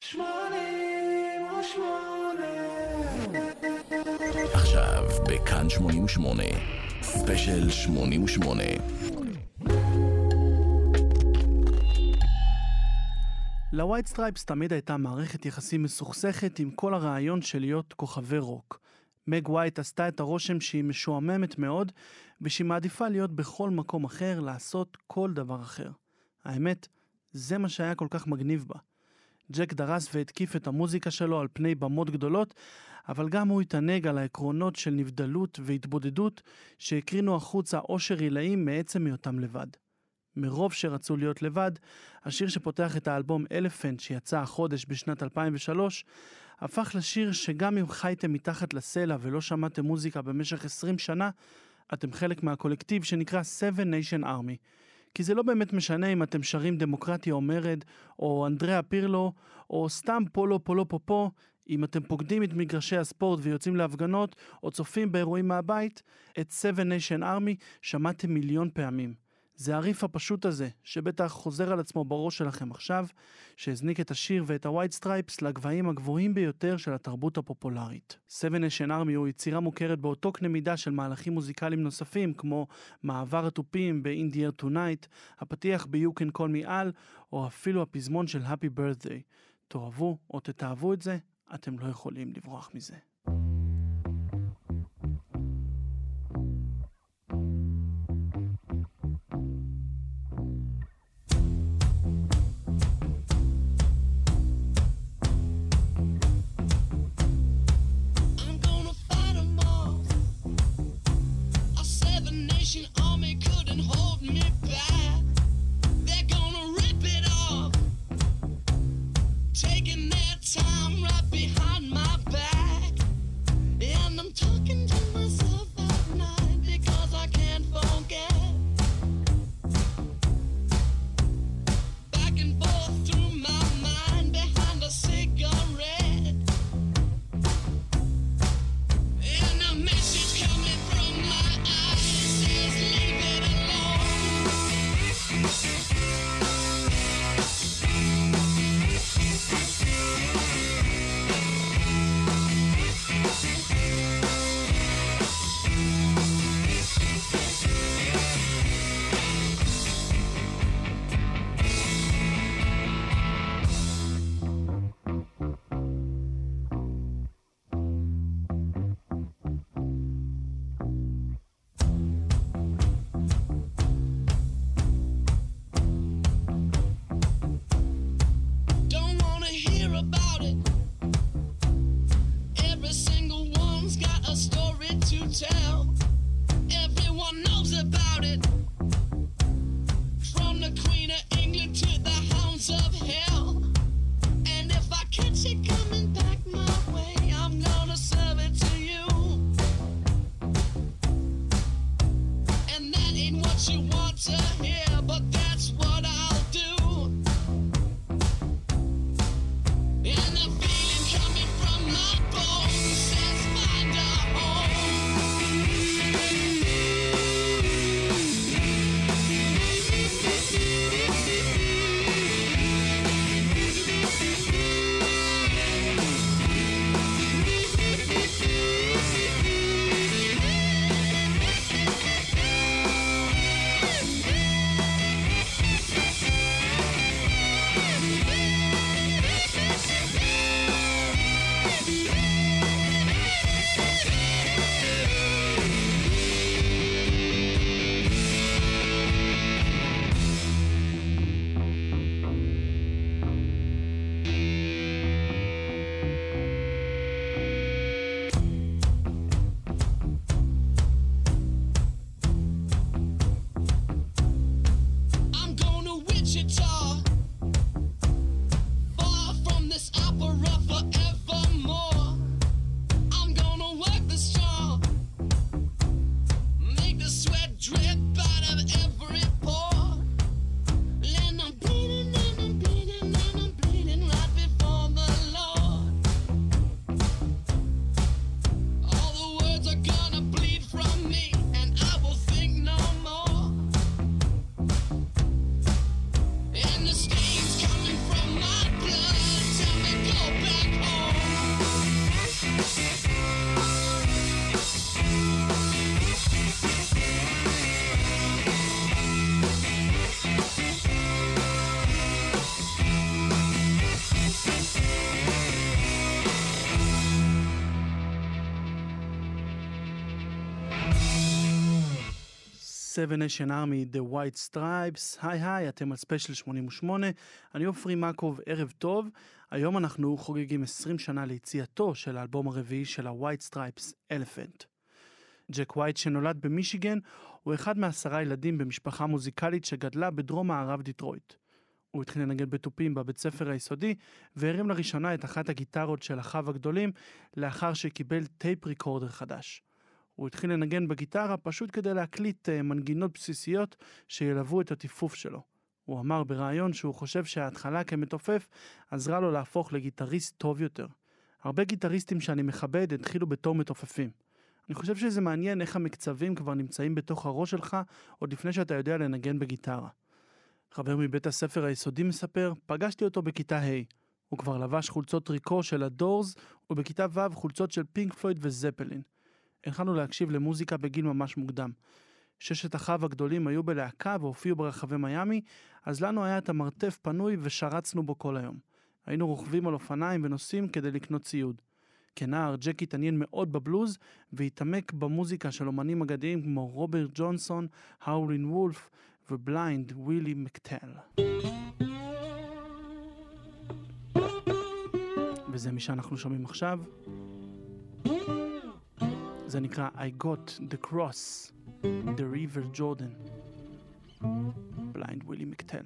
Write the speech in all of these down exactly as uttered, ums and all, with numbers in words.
עכשיו בכאן שמונים ושמונה, ספיישל שמונים ושמונה. לווייט סטרייפס תמיד הייתה מערכת יחסים מסוכסכת עם כל הרעיון של להיות כוכבי רוק. מג ווייט עשתה את הרושם שהיא משועממת מאוד, ושהיא מעדיפה להיות בכל מקום אחר, לעשות כל דבר אחר. האמת, זה מה שהיה כל כך מגניב בה. ג'ק דרס והתקיף את המוזיקה שלו על פני במות גדולות, אבל גם הוא התענג על העקרונות של נבדלות והתבודדות שהקרינו החוצה עושר עילאים מעצם היותם לבד. מרוב שרצו להיות לבד, השיר שפותח את האלבום אלפנט שיצא החודש בשנת אלפיים ושלוש, הפך לשיר שגם אם חייתם מתחת לסלע ולא שמעתם מוזיקה במשך עשרים שנה, אתם חלק מהקולקטיב שנקרא Seven Nation Army. כי זה לא באמת משנה אם אתם שרים דמוקרטיה או מרד, או אנדריאה פירלו, או סתם פולו פולו פופו, אם אתם פוקדים את מגרשי הספורט ויוצאים להפגנות, או צופים באירועים מהבית, את Seven Nation Army שמעתם מיליון פעמים. זה הריף הפשוט הזה, שבטח חוזר על עצמו בראש שלכם עכשיו, שהזניק את השיר ואת הווייט סטרייפס לגבהים הגבוהים ביותר של התרבות הפופולרית. Seven Nation Army הוא יצירה מוכרת באותו קנה מידה של מהלכים מוזיקליים נוספים, כמו מעבר התופים ב-In the Air Tonight, הפתיח ב-You Can Call Me Al, או אפילו הפזמון של Happy Birthday. תאהבו או תתאהבו את זה, אתם לא יכולים לברוח מזה. Seven Nation Army, The White Stripes. היי היי, אתם על ספיישל שמונים ושמונה. אני אופרי מקוב, ערב טוב. היום אנחנו חוגגים עשרים שנה ליציאתו של האלבום הרביעי של ה-White Stripes, Elephant. ג'ק ווייט, שנולד במישיגן, הוא אחד מעשרה ילדים במשפחה מוזיקלית שגדלה בדרום מערב דיטרויט. הוא התחיל לנגן בתופים בבית ספר היסודי, והרים לראשונה את אחת הגיטרות של אחיו הגדולים, לאחר שקיבל טייפ ריקורדר חדש. הוא התחיל לנגן בגיטרה פשוט כדי להקליט uh, מנגינות בסיסיות שילוו את הטיפוף שלו. הוא אמר ברעיון שהוא חושב שההתחלה כמתופף עזרה לו להפוך לגיטריסט טוב יותר. הרבה גיטריסטים שאני מכבד התחילו בתור מתופפים. אני חושב שזה מעניין איך המקצבים כבר נמצאים בתוך הראש שלך עוד לפני שאתה יודע לנגן בגיטרה. חבר מבית הספר היסודי מספר, פגשתי אותו בכיתה ה'. הוא כבר לבש חולצות טריקו של הדורס, ובכיתה ו' חולצות של פינק פלויד וזפלין. התחלנו להקשיב למוזיקה בגיל ממש מוקדם. ששת אחיו הגדולים היו בלהקה והופיעו ברחבי מיאמי, אז לנו היה את המרתף פנוי ושרצנו בו כל היום. היינו רוכבים על אופניים ונוסעים כדי לקנות ציוד. כנער, ג'ק התעניין מאוד בבלוז והתעמק במוזיקה של אומנים אגדיים כמו רוברט ג'ונסון, האולין וולף ובליינד ווילי מקטל. וזה מי שאנחנו שומעים עכשיו. זה נקרא I Got the Cross, The River Jordan, בליינד ווילי מקטל.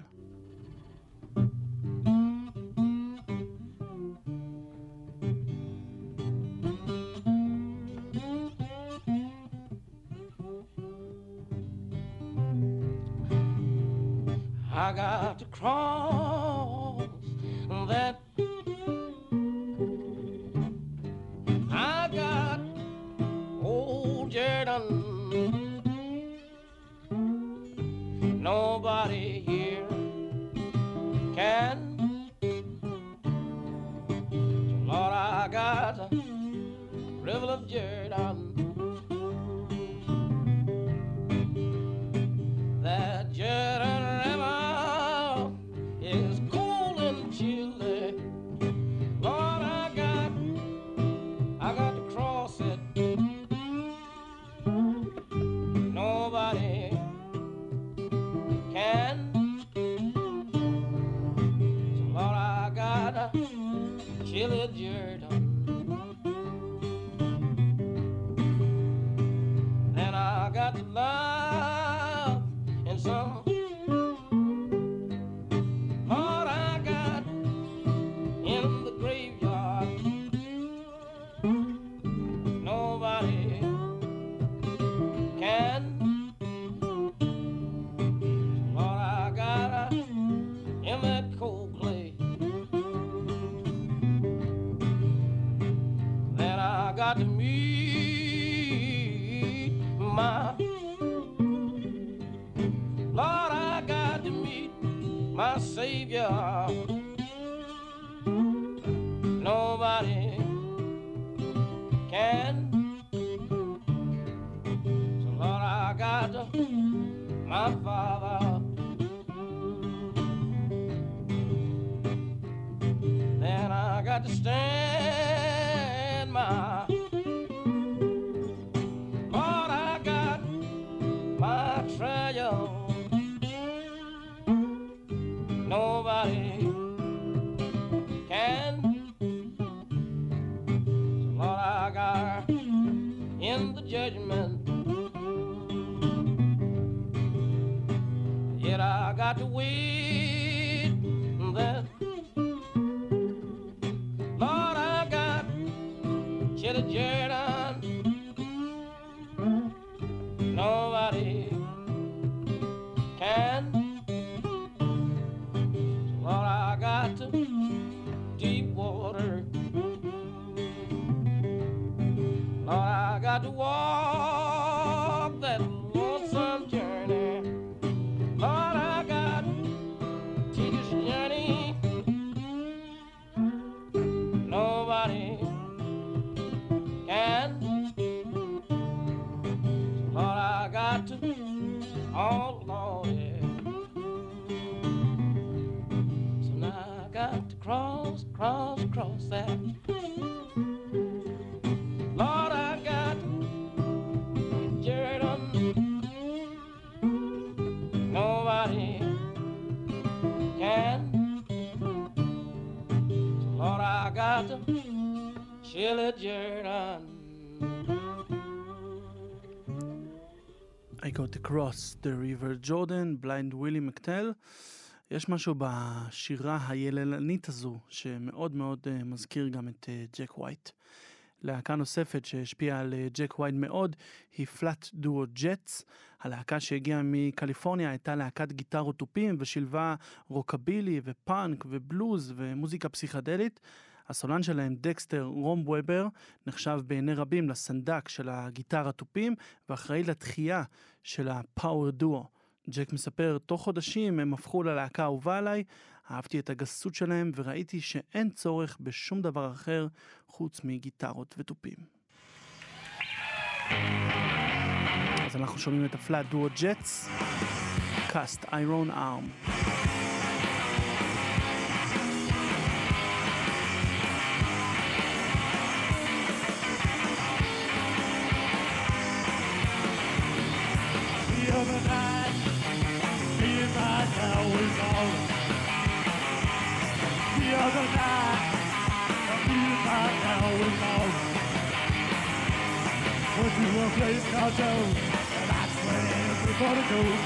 I got the cross that I got old Jordan. Nobody here can. Lord, I got the river of Jordan. That Jordan River is cold and chilly. Lord, I got, I got to cross it. Nobody can. So Lord, I got a chilly Jordan. And I got to love in some. Lord, I got in the graveyard. Nobody can. Lord, I got a, in that cold clay. Then I got to meet my. Lord, I got to meet my Savior. Nobody can. So Lord, I got to my Father. Then I got to stand my. Lord, I got my treasure. Nobody can. So Lord, I got in the judgment. Yet I got to wait there. Lord, I got Chitty Jordan. Nobody can. Lord, I got to deep water. Lord, I got to walk that lonesome journey. Lord, I got tedious journey. Nobody can. Lord, I got to all alone. Cross, cross, cross that. Lord, I got Jordan. I got to chill it, Jordan. I got across the river Jordan, בליינד ווילי מקטל. יש משהו בשירה היללנית הזו שמאוד מאוד uh, מזכיר גם את ג'ק uh, ווייט. להקה נוספת שהשפיעה על uh, ג'ק ווייט מאוד היא פלאט דואו ג'טס. הלהקה שהגיעה מקליפורניה הייתה להקת גיטרות תופים ושילבה רוקבילי ופאנק ובלוז ומוזיקה פסיכדלית. הסולן שלהם, דקסטר רום וובר, נחשב בעיני רבים לסנדק של הגיטרה תופים ואחראי לתחייה של הפאוור דואו. ג'ק מספר, תוך חודשים הם הפכו ללהקה אהובה עליי, אהבתי את הגסות שלהם וראיתי שאין צורך בשום דבר אחר חוץ מגיטרות וטופים. אז אנחנו שומעים את הפלאט דואו ג'טס, Cast Iron Arm. The other night, me and my gal was out. The other night, me and my gal was out. Went to a place called Joe, and that's where everybody goes.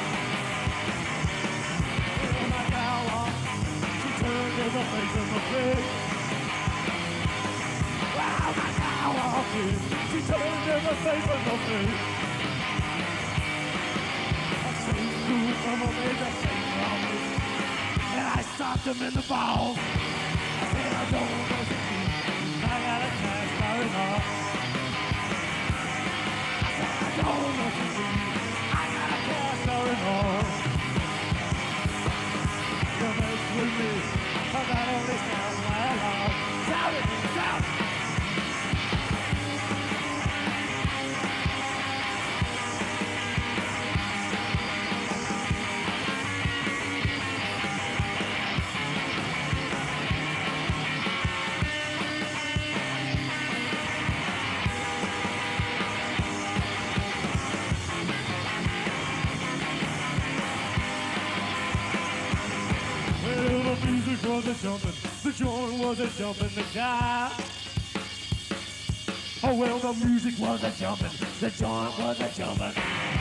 Well, my gal walked, she turned in the face of the pig. Wow, my gal walked in, she turned in the face of the pig. From a major thing from me, and I stopped him in the balls. I said, I don't want to see. I got a cast iron off. I said, I don't want to see. I got a cast iron off. You mess with me, but that only sounds like love. Shout it, shout it. The music was a jumping, the joint was a jumping, the guy. Oh well, the music was a jumping, the joint was a jumping.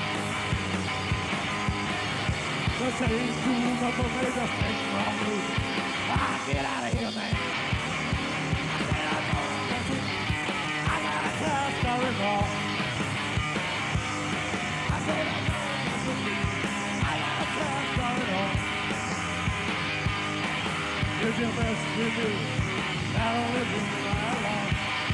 The same tune up a major thing from me. Ah, get out of here, man. I said I don't want to. I got a cast iron off. I said I don't want to. I got a cast iron off. If you mess with me, not only do I love.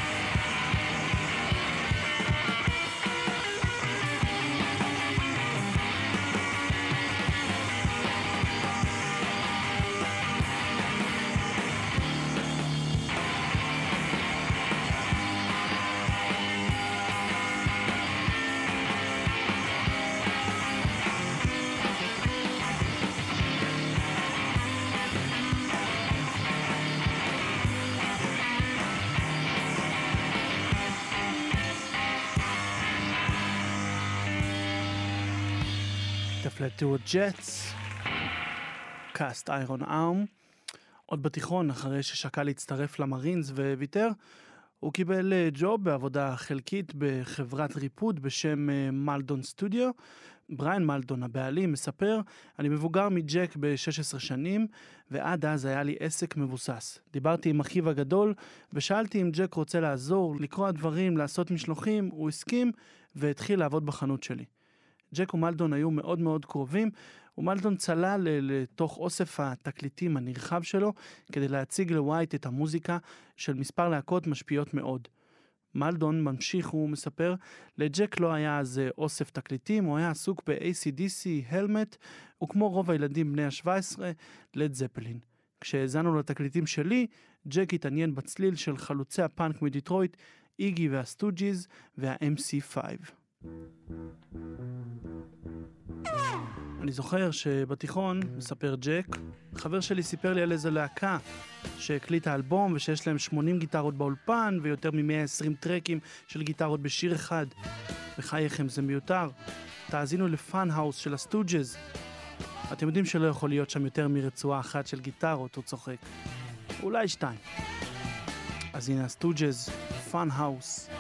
פלאט דואו ג'טס, Cast Iron Arm. עוד בתיכון, אחרי ששקל להצטרף למרינס וויתר, הוא קיבל ג'וב בעבודה חלקית בחברת ריפוד בשם מלדון סטודיו. בריין מלדון, הבעלים, מספר, אני מבוגר מג'ק ב-שש עשרה שנים, ועד אז היה לי עסק מבוסס. דיברתי עם אחיו הגדול, ושאלתי אם ג'ק רוצה לעזור, לקרוא דברים, לעשות משלוחים, הוא הסכים, והתחיל לעבוד בחנות שלי. ג'ק ומלדון היו מאוד מאוד קרובים, ומלדון צלל לתוך אוסף התקליטים הנרחב שלו, כדי להציג לווייט את המוזיקה של מספר להקות משפיעות מאוד. מלדון ממשיך ומספר, לג'ק לא היה אז אוסף תקליטים, הוא היה עסוק ב-איי סי די סי, הלמט, וכמו רוב הילדים בני ה-שבע עשרה, לד זפלין. כשהזנו לתקליטים שלי, ג'ק התעניין בצליל של חלוצי הפאנק מדיטרויט, איגי והסטוג'יז וה-אם סי פייב. אני זוכר שבתיכון, מספר ג'ק, חבר שלי סיפר לי על איזו להקה שהקליטה אלבום ושיש להם שמונים גיטרות באולפן ויותר מ-מאה ועשרים טרקים של גיטרות בשיר אחד. בחייכם זה מיותר. תאזינו לפאן האוס של הסטוג'ז. אתם יודעים שלא יכול להיות שם יותר מרצועה אחת של גיטרות, הוא צוחק. אולי שתיים. אז הנה הסטוג'ז, פאן האוס.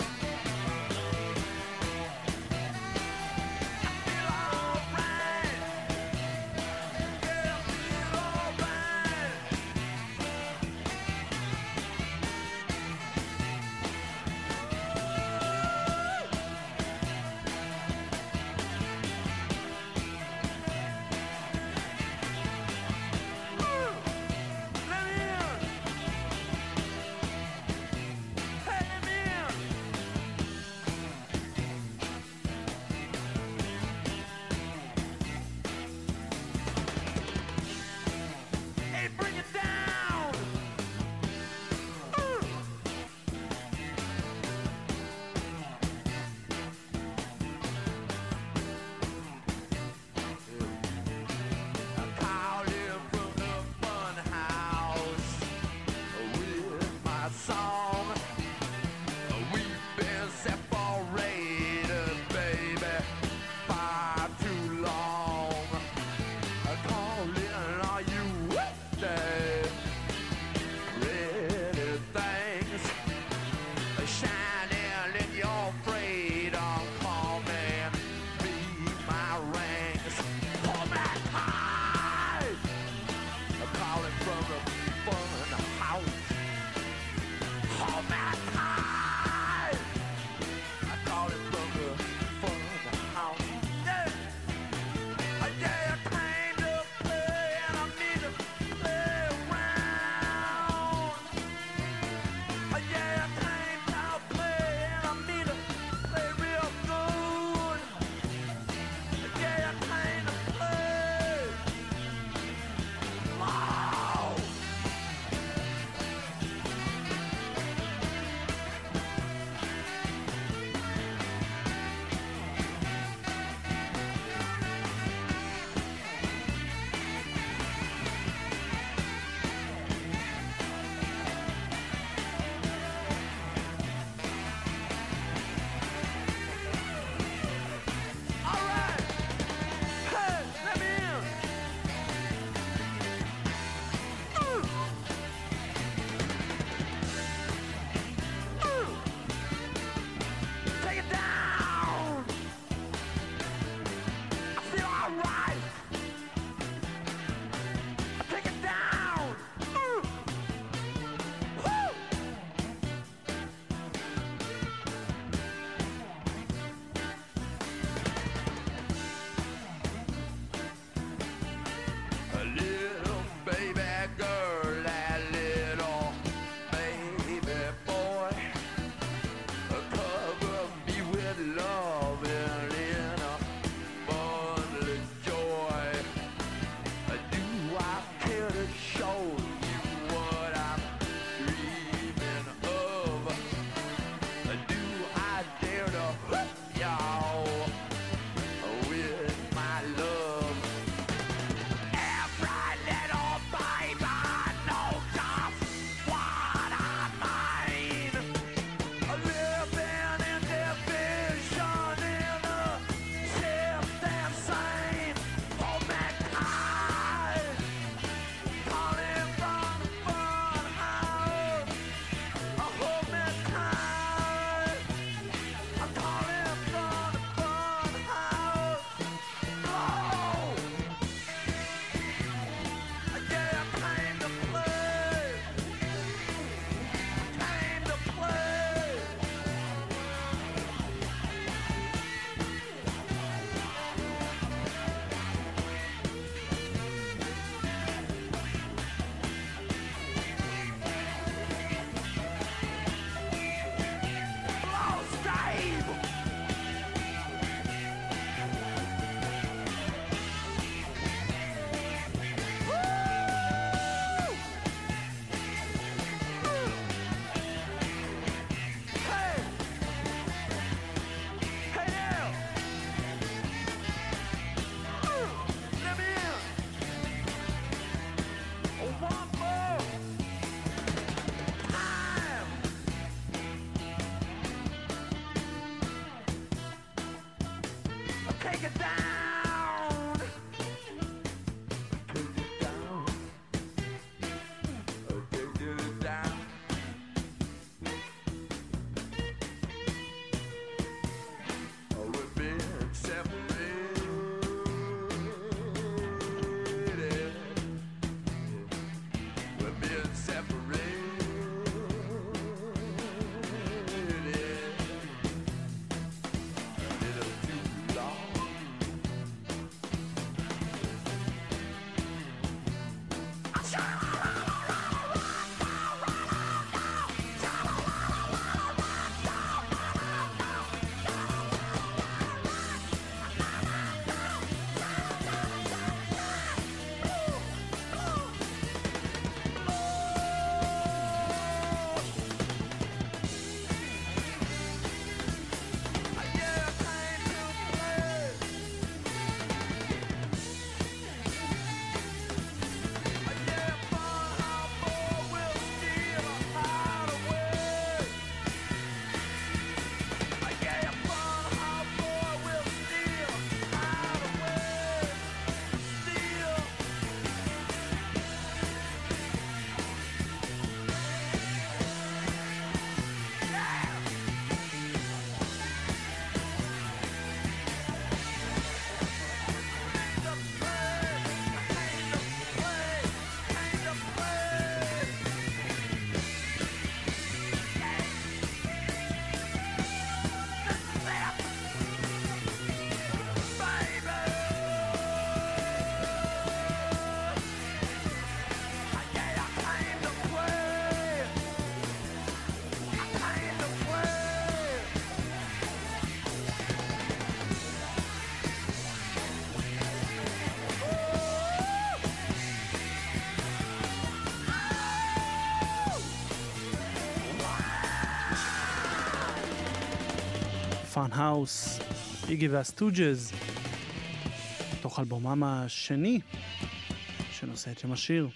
פאן האוס, איגי והסטוג'ז, תוך אלבומם השני שנושא את שם השיר.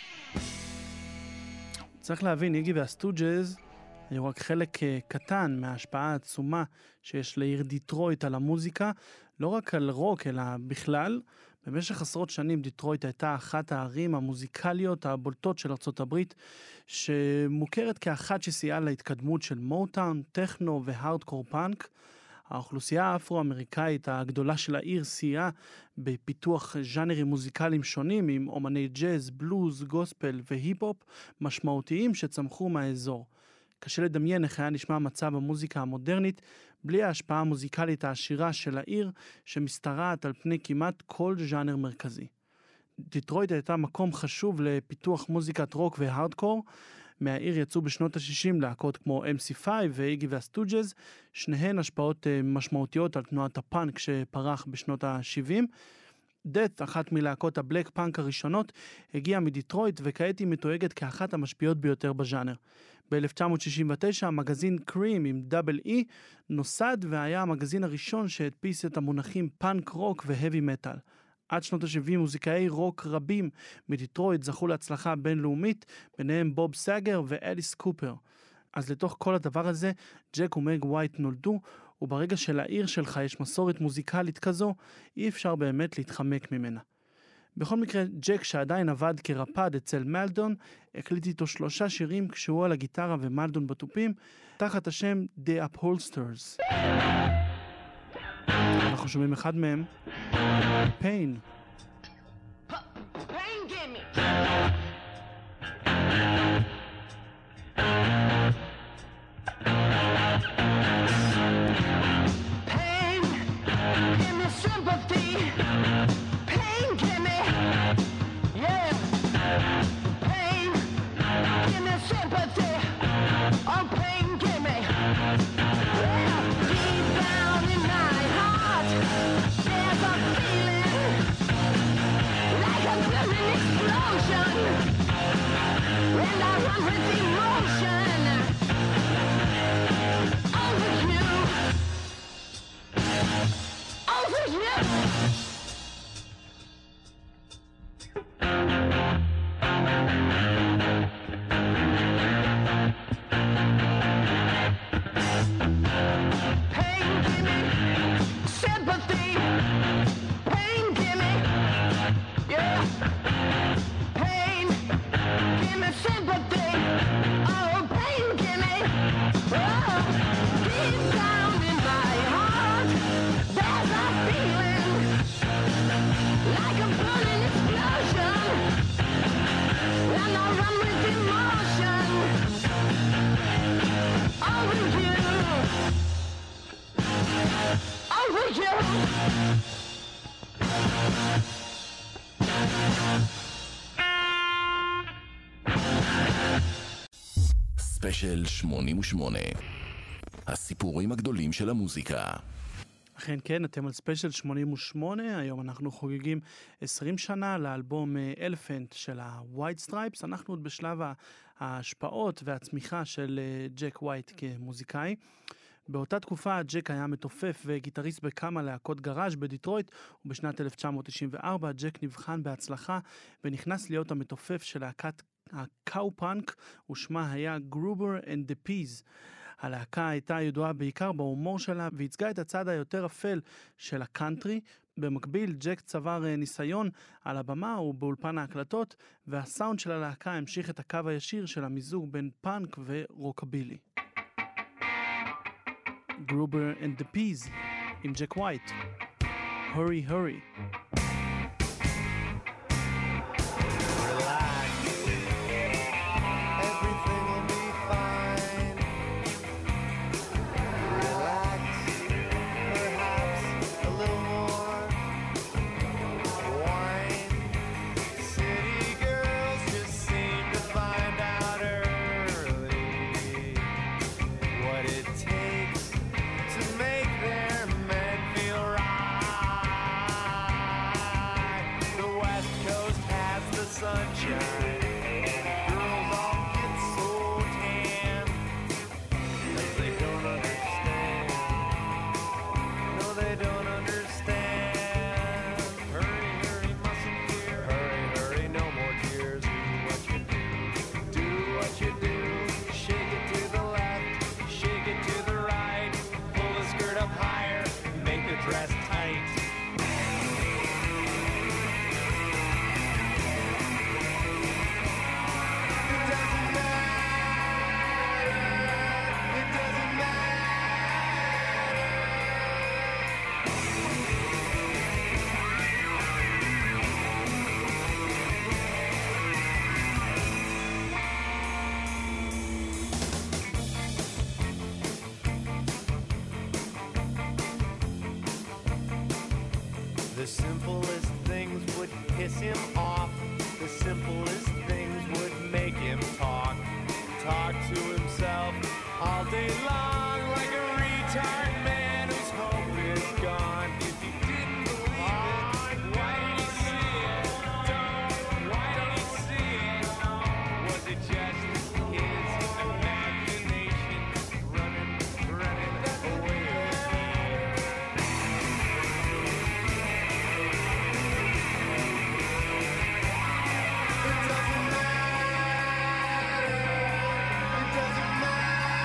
צריך להבין, איגי והסטוג'ז היו רק חלק קטן מההשפעה העצומה שיש לעיר דיטרויט על המוזיקה, לא רק על רוק אלא בכלל. במשך עשרות שנים דיטרויט הייתה אחת הערים המוזיקליות הבולטות של ארצות הברית, שמוכרת כאחת שסייעה להתקדמות של מוטאון, טכנו והארדקור פאנק. האוכלוסייה האפרו-אמריקאית הגדולה של העיר סייעה בפיתוח ז'אנרים מוזיקליים שונים, עם אומני ג'אז, בלוז, גוספל והיפ-הופ משמעותיים שצמחו מהאזור. קשה לדמיין איך היה נשמע מצב המוזיקה המודרנית בלי ההשפעה המוזיקלית העשירה של העיר שמסתרעת על פני כמעט כל ז'אנר מרכזי. דיטרויט הייתה מקום חשוב לפיתוח מוזיקת רוק והארדקור. מהעיר יצאו בשנות ה-שישים להקות כמו אם סי פייב ואיגי והסטוג'ז, שניהן השפעות משמעותיות על תנועת הפאנק שפרח בשנות ה-שבעים. דאט, אחת מלהקות הבלק פאנק הראשונות, הגיעה מדיטרויט וכעת היא מתויגת כאחת המשפיעות ביותר בז'אנר. ב-אלף תשע מאות שישים ותשע המגזין קרים עם דאבל אי נוסד והיה המגזין הראשון שהדפיס את המונחים פאנק רוק והאבי מטל. עד שנות ה-שבעים מוזיקאי רוק רבים מדיטרויט זכו להצלחה בינלאומית, ביניהם בוב סאגר ואליס קופר. אז לתוך כל הדבר הזה ג'ק ומג ווייט נולדו, וברגע שלעיר שלך יש מסורת מוזיקלית כזו, אי אפשר באמת להתחמק ממנה. בכל מקרה, ג'ק שעדיין עבד כרפד אצל מלדון, הקליט איתו שלושה שירים כשהוא על הגיטרה ומלדון בטופים, תחת השם The Upholsters. אנחנו שומעים אחד מהם, Pain. Pain, give me. Pain, give me sympathy. Pain, give me, yeah. Pain, give me sympathy. Oh, pain, give me. Yeah, deep down in my heart, there's a feeling like a burning explosion. And I run with emotion over you, over you. Pain, give me sympathy. Pain, give me, yeah. Pain, give me sympathy. Oh, pain, give me. Oh, deep down in my heart, there's a feeling like a burning explosion. And I run with emotion over you, over you. ספיישל שמונים ושמונה, הסיפורים הגדולים של המוזיקה. אכן כן, אתם על ספיישל שמונים ושמונה, היום אנחנו חוגגים עשרים שנה לאלבום אלפנט של הווייט סטרייפס. אנחנו עוד בשלב ההשפעות והצמיחה של ג'ק ווייט כמוזיקאי. באותה תקופה ג'ק היה מתופף וגיטריסט בכמה להקות גראז' בדיטרויט, ובשנת אלף תשע מאות תשעים וארבע ג'ק נבחן בהצלחה ונכנס להיות המתופף של להקת הקאו-פאנק, ושמה היה גרובר אנד דה פיז. הלהקה הייתה ידועה בעיקר בהומור שלה והצגה את הצד היותר אפל של הקאנטרי. במקביל ג'ק צבר ניסיון על הבמה ובאולפן ההקלטות, והסאונד של הלהקה המשיך את הקו הישיר של המיזוג בין פאנק ורוקבילי. גרובר אנד דה פיז עם ג'ק ווייט. Hurry, hurry. To make their men feel right. piss him off. The simplest things would make him talk. Talk to himself all day long like a retard man whose hope is gone. If you didn't believe it, why did you see it? Don't, why did you see it? Was it just his imagination running, running away with me? It doesn't matter. It doesn't matter.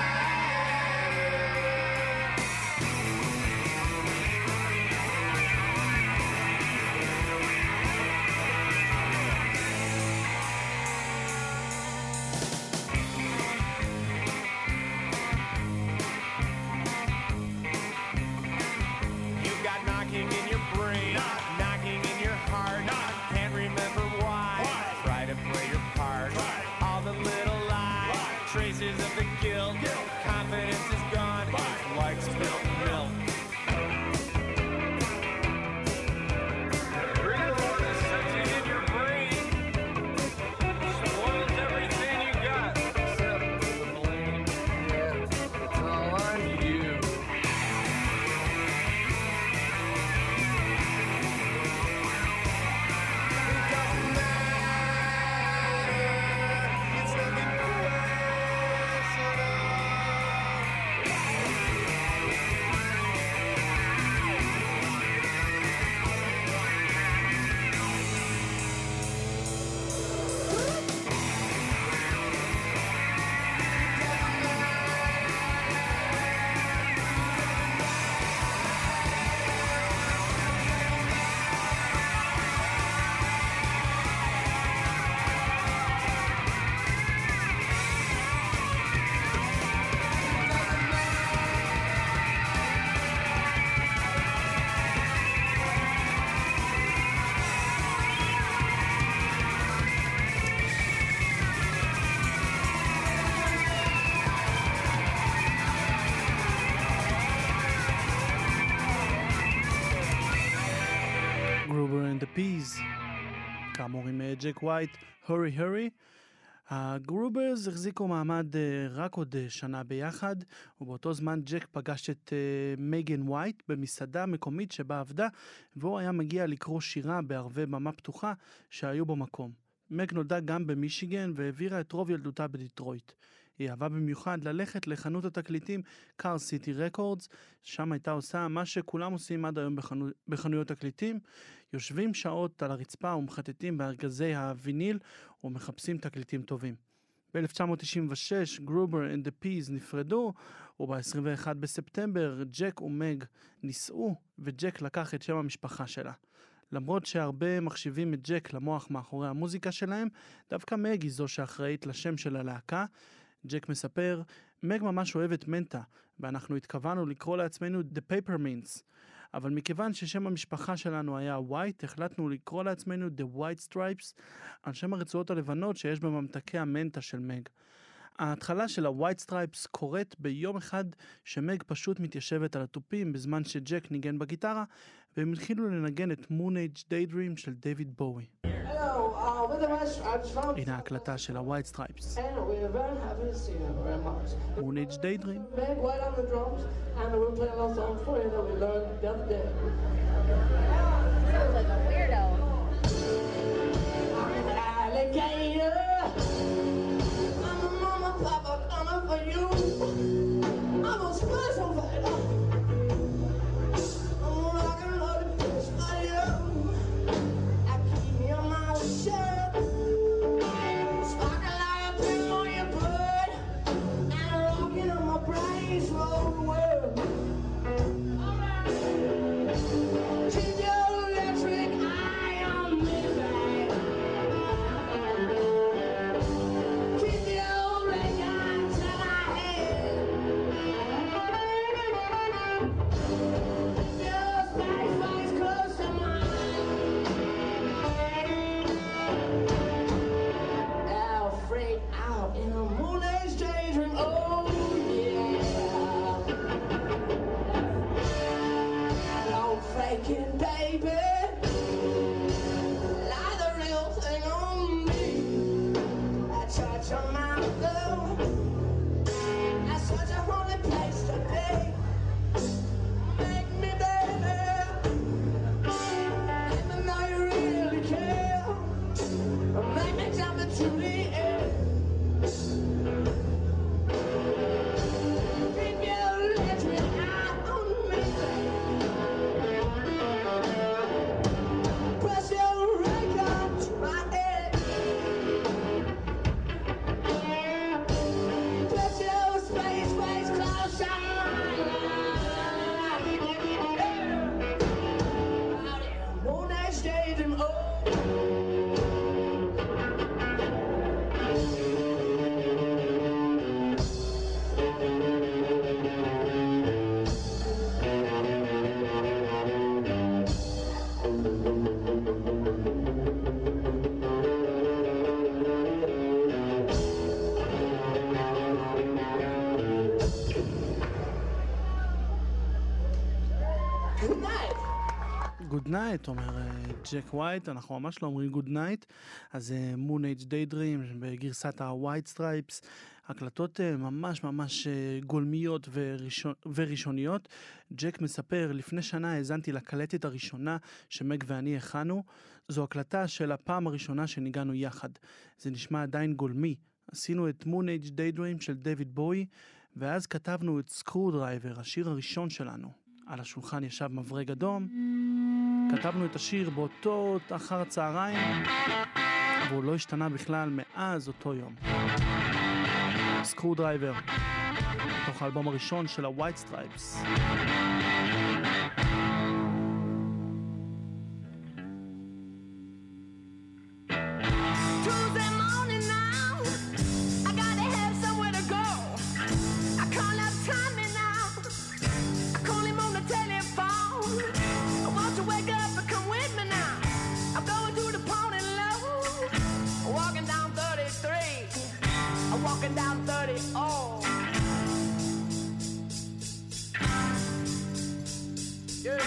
You've got knocking in your brain, knocking in your heart. Can't remember why. Try to play your part. All the little lies, traces of the guilt. Confidence is gone. It's like spilled milk. Rigor sets it in your brain. Spoils everything you got, except for the blame. Yeah, it's all on you. It doesn't matter. It's nothing personal. גרובר and the Peas, כאמור עם אה, ג'ק ווייט, Hurry Hurry. הגרוברס החזיקו מעמד אה, רק עוד אה, שנה ביחד, ובאותו זמן ג'ק פגש את אה, מייגן ווייט במסעדה מקומית שבה עבדה, והוא היה מגיע לקרוא שירה בערבי במה פתוחה שהיו במקום. מג נולדה גם במישיגן והעבירה את רוב ילדותה בדיטרויט. היא אהבה במיוחד ללכת לחנות התקליטים קאר סיטי רקורדס, שם הייתה עושה מה שכולם עושים עד היום בחנו... בחנויות תקליטים, יושבים שעות על הרצפה ומחטטים בארגזי הוויניל ומחפשים תקליטים טובים. ב-אלף תשע מאות תשעים ושש גרובר and the Peas נפרדו, וב-עשרים ואחד בספטמבר ג'ק ומג נישאו, וג'ק לקח את שם המשפחה שלה. למרות שהרבה מחשיבים את ג'ק למוח מאחורי המוזיקה שלהם, דווקא מג היא זו שאחראית לשם של הלהקה. ג'ק מספר, מג ממש אוהבת מנטה, ואנחנו התכוונו לקרוא לעצמנו The Peppermints, אבל מכיוון ששם המשפחה שלנו היה ווייט, החלטנו לקרוא לעצמנו The White Stripes, על שם הרצועות הלבנות שיש בממתקי המנטה של מג. ההתחלה של ה-White Stripes קורית ביום אחד שמג פשוט מתיישבת על התופים בזמן שג'ק ניגן בגיטרה, והם התחילו לנגן את Moon Age Daydream של דיוויד בואי. Hello, uh, we're the West Stripes from... הנה ההקלטה של ה-White Stripes. And we're very happy to see you very much. Moon Age Daydream. Meg White on the drums, and we'll play a little song for you that we learned the other day. Sounds like a weirdo. I'm an alligator. I'm a mama, papa, coming for you. I'm a special fighter. I'm a rock and roll bitch for you. I keep me on my shirt. Sparkle like a pin on your blood. And a rockin' on my brain, slow the world. She's your electric eye on midnight. Good night. גוד נייט, אומר ג'ק ווייט, אנחנו ממש לא אומרים גוד נייט, אז מון אייג' דיידרים בגרסת הווייט סטרייפס, הקלטות ממש ממש גולמיות וראשון, וראשוניות. ג'ק מספר, לפני שנה האזנתי לקלטת הראשונה שמג ואני הכנו, זו הקלטה של הפעם הראשונה שניגענו יחד, זה נשמע עדיין גולמי, עשינו את מון אייג' דיידרים של דויד בוי, ואז כתבנו את סקרו דרייבר, השיר הראשון שלנו. על השולחן ישב מברג אדום, כתבנו את השיר באותו אחר הצהריים, והוא לא השתנה בכלל מאז אותו יום. סקרו דרייבר, תוך האלבום הראשון של הווייט סטרייפס. Walking down thirty, oh. Yeah.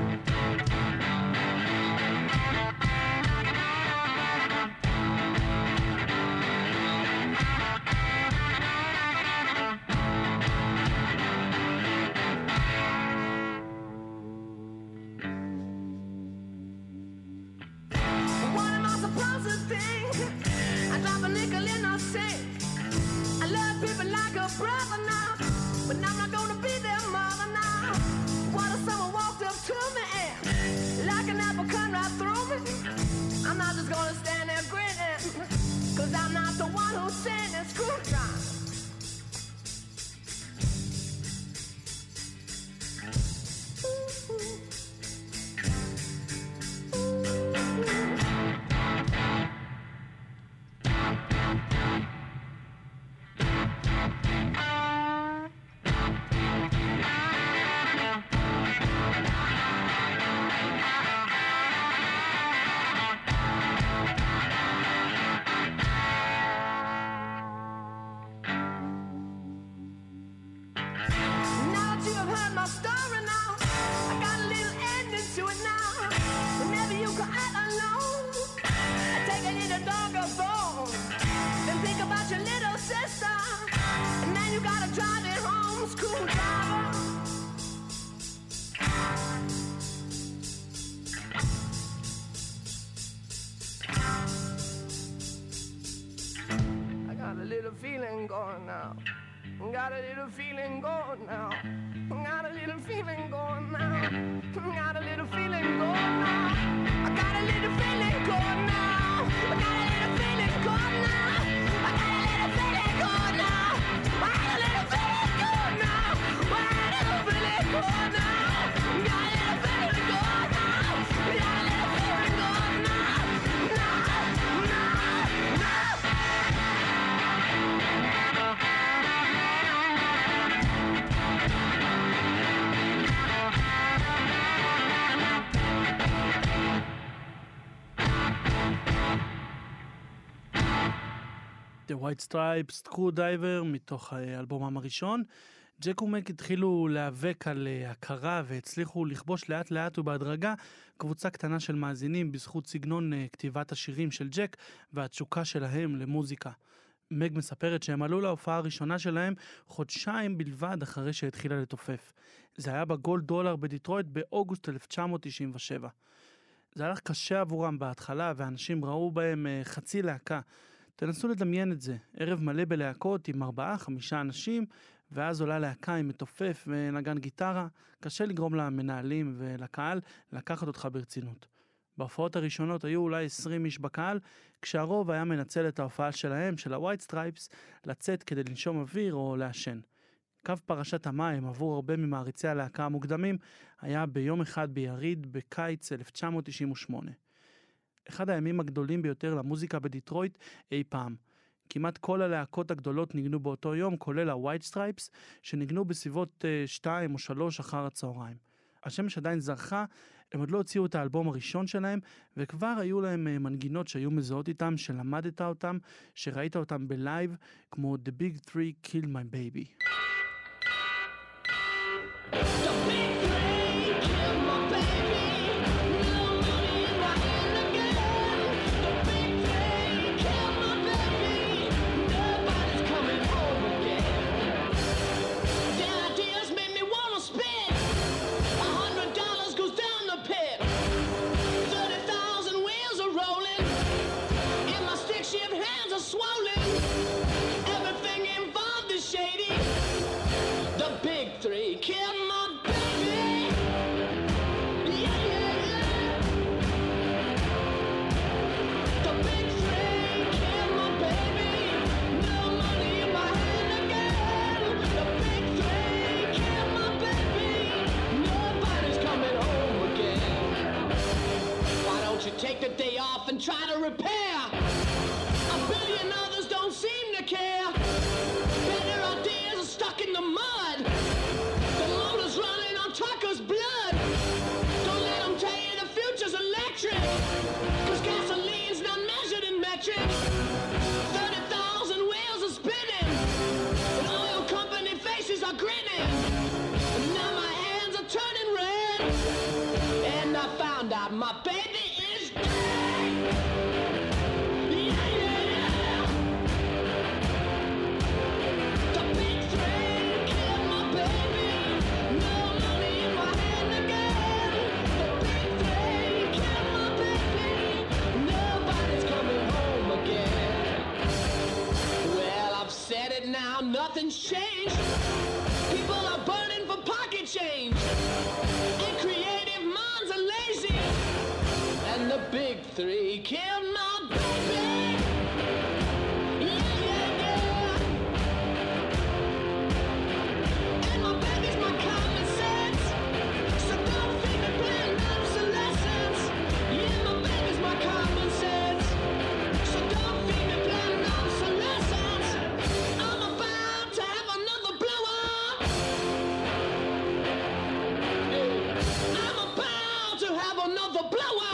What am I supposed to think? I drop a nickel in a sink. I love people like a brother now, but I'm not gonna be their mother now. What if someone walked up to me and like an apple cut right through me? I'm not just gonna stand there grinning, cause I'm not the one who's saying it's screw time. Feeling going now. Got a little feeling going now. Got a little feeling going now. Got a little feeling going now. I got a little feeling going now. I got a little feeling going now. I got a little feeling going now. I got a little feeling going now. I got a little feeling going now. Got a little feeling going now. Got a little feeling going now. Now, now, now. The White Stripes, Screw Diver, מתוך האלבומם הראשון. ג'ק ומק התחילו להיאבק על הכרה והצליחו לכבוש לאט לאט ובהדרגה קבוצה קטנה של מאזינים בזכות סגנון כתיבת השירים של ג'ק והתשוקה שלהם למוזיקה. מג מספרת שהם עלו להופעה הראשונה שלהם חודשיים בלבד אחרי שהתחילה לתופף. זה היה בגולד דולר בדיטרויט באוגוסט אלף תשע מאות תשעים ושבע. זה הלך קשה עבורם בהתחלה ואנשים ראו בהם חצי להקה. תנסו לדמיין את זה, ערב מלא בלהקות עם ארבעה, חמישה אנשים, ואז עולה להקה עם מתופף ונגן גיטרה, קשה לגרום למנהלים ולקהל לקחת אותך ברצינות. בהופעות הראשונות היו אולי עשרים איש בקהל, כשהרוב היה מנצל את ההופעה שלהם, של הווייט סטרייפס, לצאת כדי לנשום אוויר או לעשן. קו פרשת המים עבור הרבה ממעריצי הלהקה המוקדמים, היה ביום אחד ביריד בקיץ אלף תשע מאות תשעים ושמונה. אחד הימים הגדולים ביותר למוזיקה בדיטרויט אי פעם. כמעט כל הלהקות הגדולות ניגנו באותו יום, כולל הווייט סטרייפס, שניגנו בסביבות שתיים או שלוש אחר הצהריים. השמש עדיין זרחה, הם עוד לא הוציאו את האלבום הראשון שלהם, וכבר היו להם מנגינות שהיו מזהות איתם, שלמדת אותם, שראית אותם בלייב, כמו The Big Three Killed My Baby. The Big Three Killed day off and try to repair. A billion others don't seem to care. Better ideas are stuck in the mud. The motor's running on truckers' blood. Don't let them tell you the future's electric. Cause gasoline's not measured in metric. thirty thousand wheels are spinning. And oil company faces are grinning. And now my hands are turning red. And I found out my baby is dead. Yeah, yeah, yeah. The big three killed my baby. No money in my hand again. The big three killed my baby. Nobody's coming home again. Well, I've said it now, nothing's changed. People are burning for pocket change. And creative minds are lazy. And the big three killed my baby. Yeah, yeah, yeah. And my baby's my common sense. So don't feed me blind obsolescence. Yeah, my baby's my common sense. So don't feed me blind obsolescence. I'm about to have another blow up. Yeah. I'm about to have another blow up.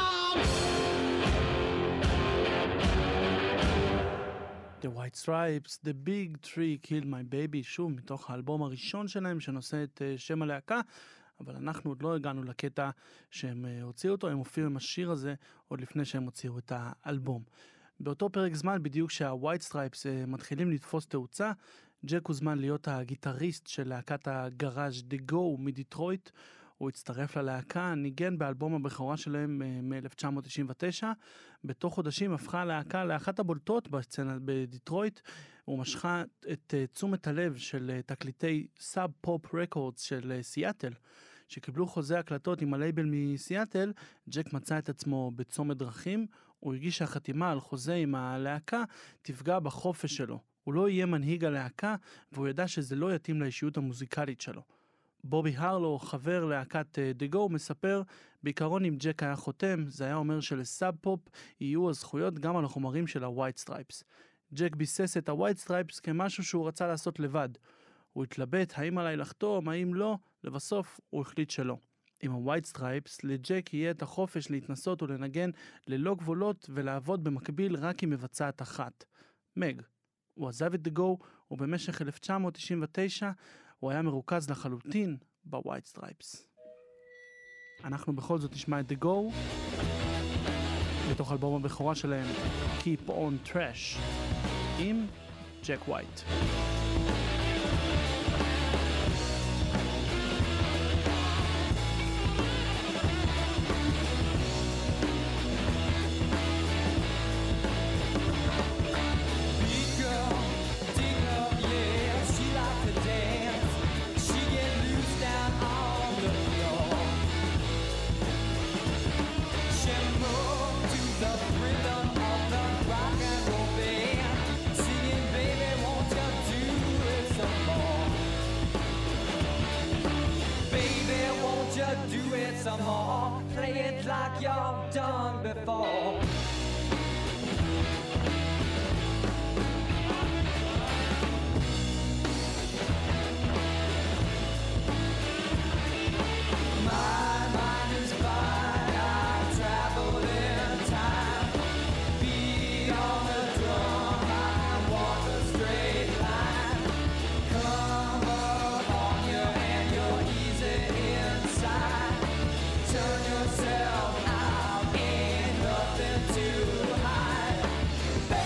The White Stripes, The Big Tree Killed My Baby, שוב מתוך האלבום הראשון שלהם שנושא את uh, שם הלהקה, אבל אנחנו עוד לא הגענו לקטע שהם uh, הוציאו אותו, הם הופיעו עם השיר הזה עוד לפני שהם הוציאו את האלבום. באותו פרק זמן, בדיוק שהווייט סטרייפס uh, מתחילים לתפוס תאוצה, ג'ק הוזמן להיות הגיטריסט של להקת הגראז' דה גו מדיטרויט. הוא הצטרף ללהקה, ניגן באלבום הבכורה שלהם מ-אלף תשע מאות תשעים ותשע. בתוך חודשים הפכה הלהקה לאחת הבולטות בסצנה בדיטרויט. הוא משכה את תשומת הלב של תקליטי סאב פופ רקורדס של סיאטל, שקיבלו חוזה הקלטות עם הלייבל מסיאטל. ג'ק מצא את עצמו בצומת דרכים. הוא הרגיש שהחתימה על חוזה עם הלהקה תפגע בחופש שלו. הוא לא יהיה מנהיג הלהקה, והוא ידע שזה לא יתאים לאישיות המוזיקלית שלו. בובי הרלו, חבר להקת דה גו, מספר, בעיקרון אם ג'ק היה חותם, זה היה אומר שלסאב פופ יהיו הזכויות גם על החומרים של הווייט סטרייפס. ג'ק ביסס את הווייט סטרייפס כמשהו שהוא רצה לעשות לבד. הוא התלבט האם עליי לחתום, האם לא, לבסוף הוא החליט שלא. עם הווייט סטרייפס, לג'ק יהיה את החופש להתנסות ולנגן ללא גבולות ולעבוד במקביל רק עם מבצעת אחת. מג. הוא עזב את דה גו, ובמשך אלף תשע מאות תשעים ותשע הוא היה מרוכז לחלוטין בווייט סטרייפס. אנחנו בכל זאת נשמע את The Go בתוך אלבום הבכורה שלהם Keep on Trash עם ג'ק ווייט. Some more, play it like you've done before. My mind is fine, I've traveled in time. Beat on the drum, I walk a straight line. Come up on you and you're easy inside. Turn yourself out, ain't nothing to hide.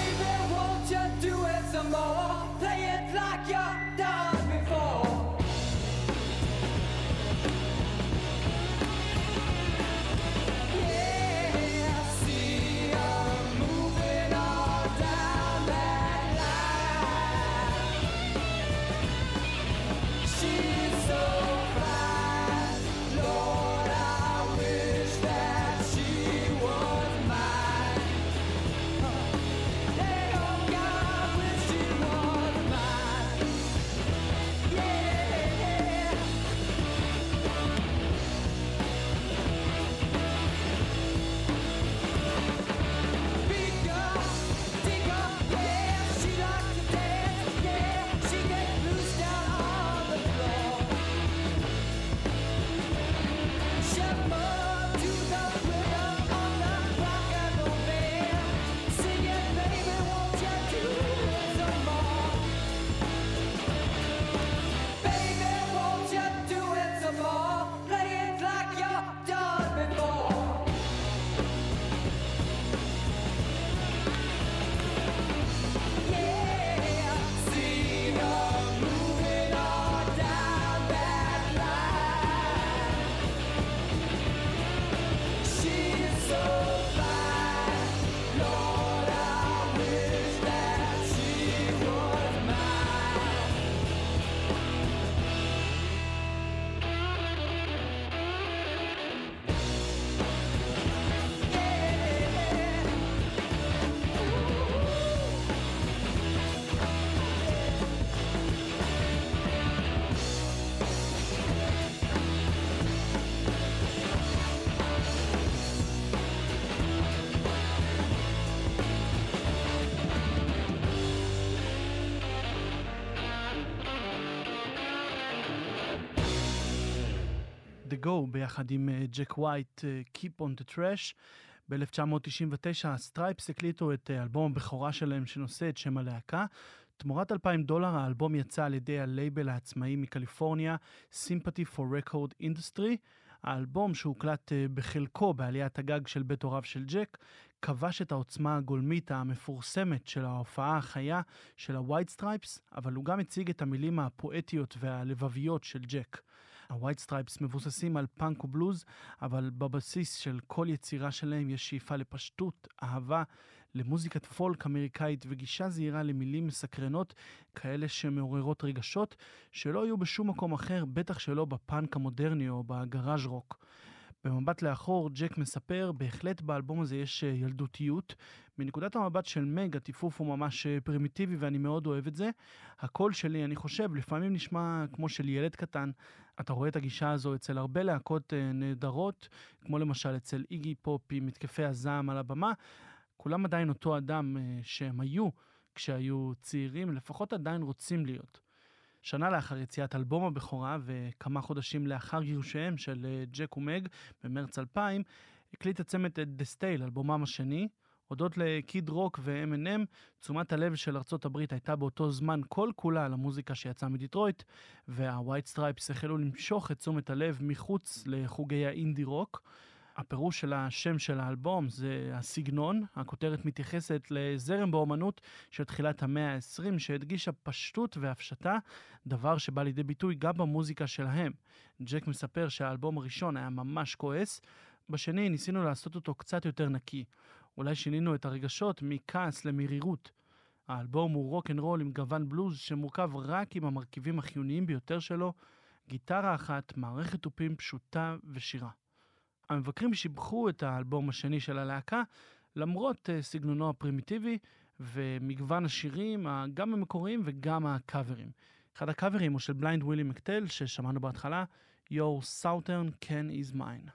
The Go ביחד עם ג'ק ווייט, Keep on the Trash. ב-אלף תשע מאות תשעים ותשע הסטרייפס הקליטו את אלבום הבכורה שלהם שנושא את שם הלהקה. תמורת אלפיים דולר האלבום יצא על ידי הלייבל העצמאי מקליפורניה, Sympathy for Record Industry. האלבום שהוקלט בחלקו בעליית הגג של בית הוריו של ג'ק, כבש את העוצמה הגולמית המפורסמת של ההופעה החיה של הווייט סטרייפס, אבל הוא גם הציג את המילים הפואטיות והלבביות של ג'ק. הווייט סטרייפס מבוססים על פאנק ובלוז, אבל בבסיס של כל יצירה שלהם יש שאיפה לפשטות, אהבה, למוזיקת פולק אמריקאית וגישה זהירה למילים מסקרנות, כאלה שמעוררות רגשות, שלא יהיו בשום מקום אחר, בטח שלא בפאנק המודרני או בגראז' רוק. במבט לאחור, ג'ק מספר, בהחלט באלבום הזה יש ילדותיות. מנקודת המבט של מג, הטיפוף הוא ממש פרימיטיבי ואני מאוד אוהב את זה. הקול שלי, אני חושב, לפעמים נשמע כמו של ילד קטן. אתה רואה את הגישה הזו אצל הרבה להקות נהדרות, כמו למשל אצל איגי פופ עם מתקפי הזעם על הבמה. כולם עדיין אותו אדם שהם היו כשהיו צעירים, לפחות עדיין רוצים להיות. שנה לאחר יציאת אלבום הבכורה וכמה חודשים לאחר גירושיהם של ג'ק ומג במרץ אלפיים, הקליט הצמד את The Stale, אלבומם השני. הודות לקיד רוק ו-אם אנד אם, תשומת הלב של ארצות הברית הייתה באותו זמן כל כולה על המוזיקה שיצאה מדיטרויט, והווייט סטרייפס החלו למשוך את תשומת הלב מחוץ לחוגי האינדי רוק. הפירוש של השם של האלבום זה הסגנון. הכותרת מתייחסת לזרם באומנות של תחילת המאה ה-עשרים שהדגישה פשטות והפשטה, דבר שבא לידי ביטוי גם במוזיקה שלהם. ג'ק מספר שהאלבום הראשון היה ממש כועס, בשני ניסינו לעשות אותו קצת יותר נקי. אולי שינינו את הרגשות מכעס למרירות. האלבום הוא רוק אנד רול עם גוון בלוז שמורכב רק עם המרכיבים החיוניים ביותר שלו, גיטרה אחת, מערכת תופים פשוטה ושירה. המבקרים שיבחו את האלבום השני של הלהקה, למרות uh, סגנונו הפרימיטיבי ומגוון השירים, גם המקוריים וגם הקאברים. אחד הקאברים הוא של בליינד ווילי מקטל, ששמענו בהתחלה, Your Southern Can Is Mine.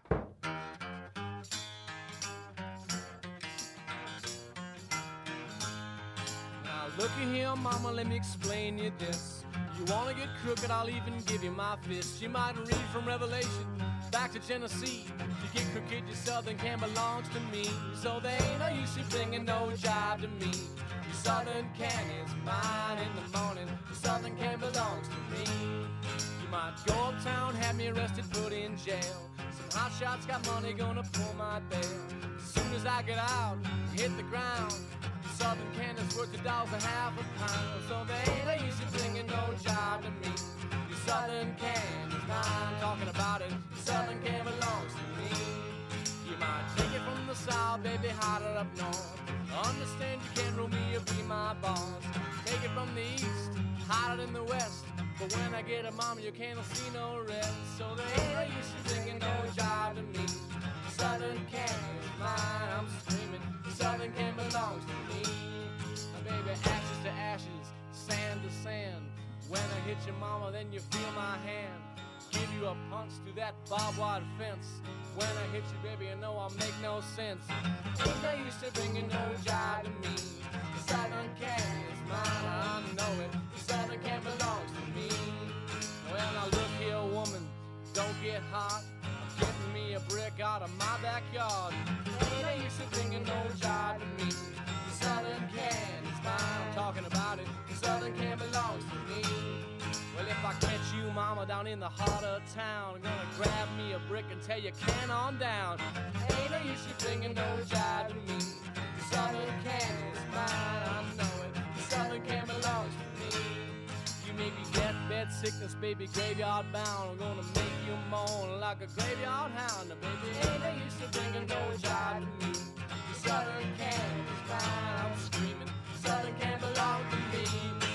Now looky here, mama, let me explain you this. You wanna get crooked, I'll even give you my fist. You might read from Revelation back to Genesee. To get crooked, your Southern can belongs to me. So there ain't no use you bringing no jive to me. Your Southern can is mine in the morning. Your Southern can belongs to me. You might go uptown, have me arrested, put in jail. Some hot shots got money, gonna pull my bail. As soon as I get out, hit the ground. Your Southern can is worth a dollar and a half a pound. So there ain't no use you bringing no jive to me. Your Southern can is mine, talking about it. Your Southern can belongs to me. You might take it from the south, baby, hotter up north. Understand you can't rule me or be my boss. Take it from the east, hotter than the west. But when I get a mama, you can't see no rest. So there ain't no use you bringing no jive to me. Your Southern can is mine, I'm screaming. Your Southern can belongs to me. Now, baby, ashes to ashes, sand to sand. When I hit your mama, then you feel my hand. Give you a punch through that barbed wire fence. When I hit you, baby, you know I'll make no sense. Ain't no use to bringing no jive to me. The Southern can is mine, I know it. The Southern can belongs to me. Well, now look here, woman, don't get hot. I'm getting me a brick out of my backyard. Ain't no use to bringing no jive to me. The Southern can is mine, I'm talking about it. The Southern can belongs to me. Well, if I catch you, mama, down in the heart of town, I'm gonna grab me a brick and tell you can on down. Ain't no use you bringing no jive to me. The Southern can is mine, I know it. The Southern can belongs to me. You may be deathbed sickness, baby, graveyard bound. I'm gonna make you moan like a graveyard hound. Now, baby, ain't no use you bringing no jive to me. The Southern can is mine, I'm screaming. The Southern can belong to me.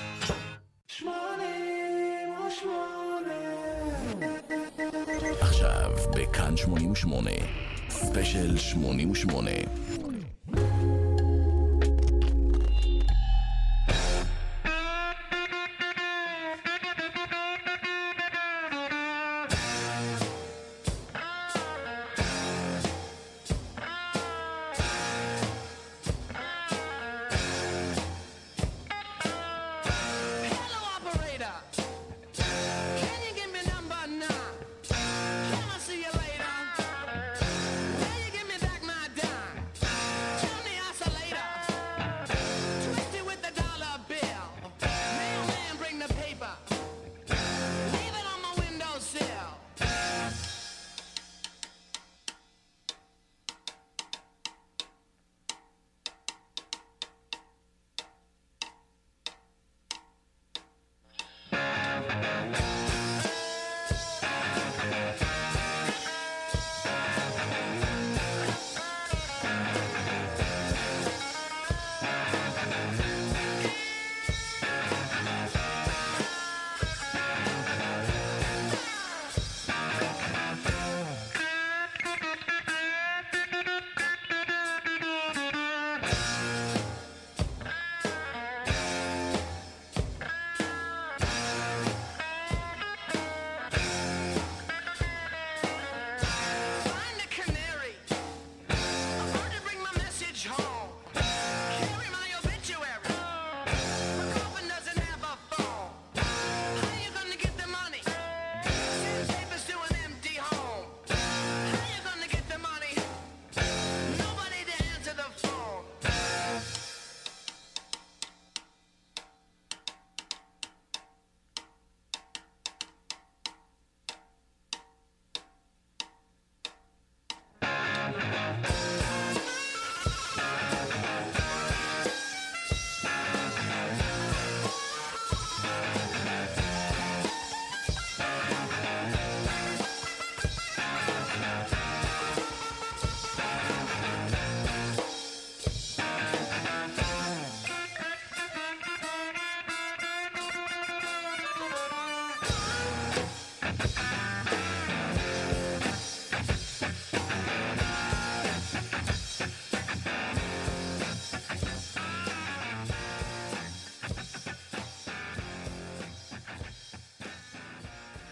עכשיו בכאן שמונים ושמונה, ספיישל שמונים ושמונה. Hello, operator. Can you give me number nine? Can I see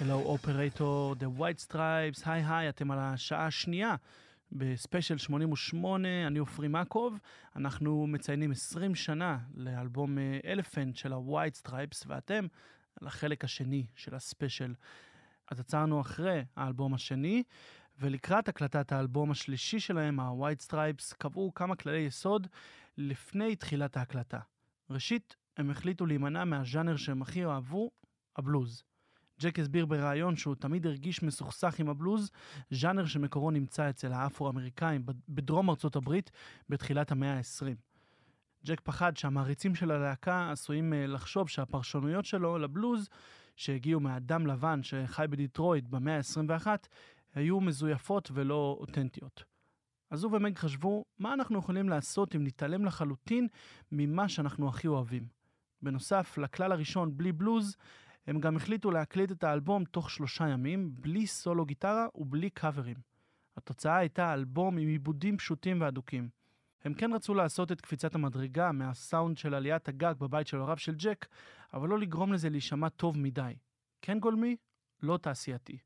Hello Operator, The White Stripes, היי היי, אתם על השעה השנייה בספיישל שמונים ושמונה, אני אופרי מקוב, אנחנו מציינים עשרים שנה לאלבום אלפנט של ה-White Stripes, ואתם על החלק השני של הספיישל. אז עצרנו אחרי האלבום השני, ולקראת הקלטת האלבום השלישי שלהם, ה-White Stripes, קבעו כמה כללי יסוד לפני תחילת ההקלטה. ראשית, הם החליטו להימנע מהז'אנר שהם הכי אוהבו, הבלוז. ג'ק הסביר ברעיון שהוא תמיד הרגיש מסוכסך עם הבלוז, ז'אנר שמקורו נמצא אצל האפרו-אמריקאים בדרום ארצות הברית בתחילת המאה ה-עשרים. ג'ק פחד שהמעריצים של הלהקה עשויים לחשוב שהפרשנויות שלו לבלוז, שהגיעו מאדם לבן שחי בדיטרויט במאה ה-עשרים ואחת, היו מזויפות ולא אותנטיות. אז הוא ומג חשבו, מה אנחנו יכולים לעשות אם נתעלם לחלוטין ממה שאנחנו הכי אוהבים? בנוסף, לכלל הראשון בלי בלוז, הם גם החליטו להקליט את האלבום תוך שלושה ימים, בלי סולו גיטרה ובלי קאברים. התוצאה הייתה אלבום עם עיבודים פשוטים ואדוקים. הם כן רצו לעשות את קפיצת המדרגה מהסאונד של עליית הגג בבית של הוריו של ג'ק, אבל לא לגרום לזה להישמע טוב מדי. כן גולמי? לא תעשייתי.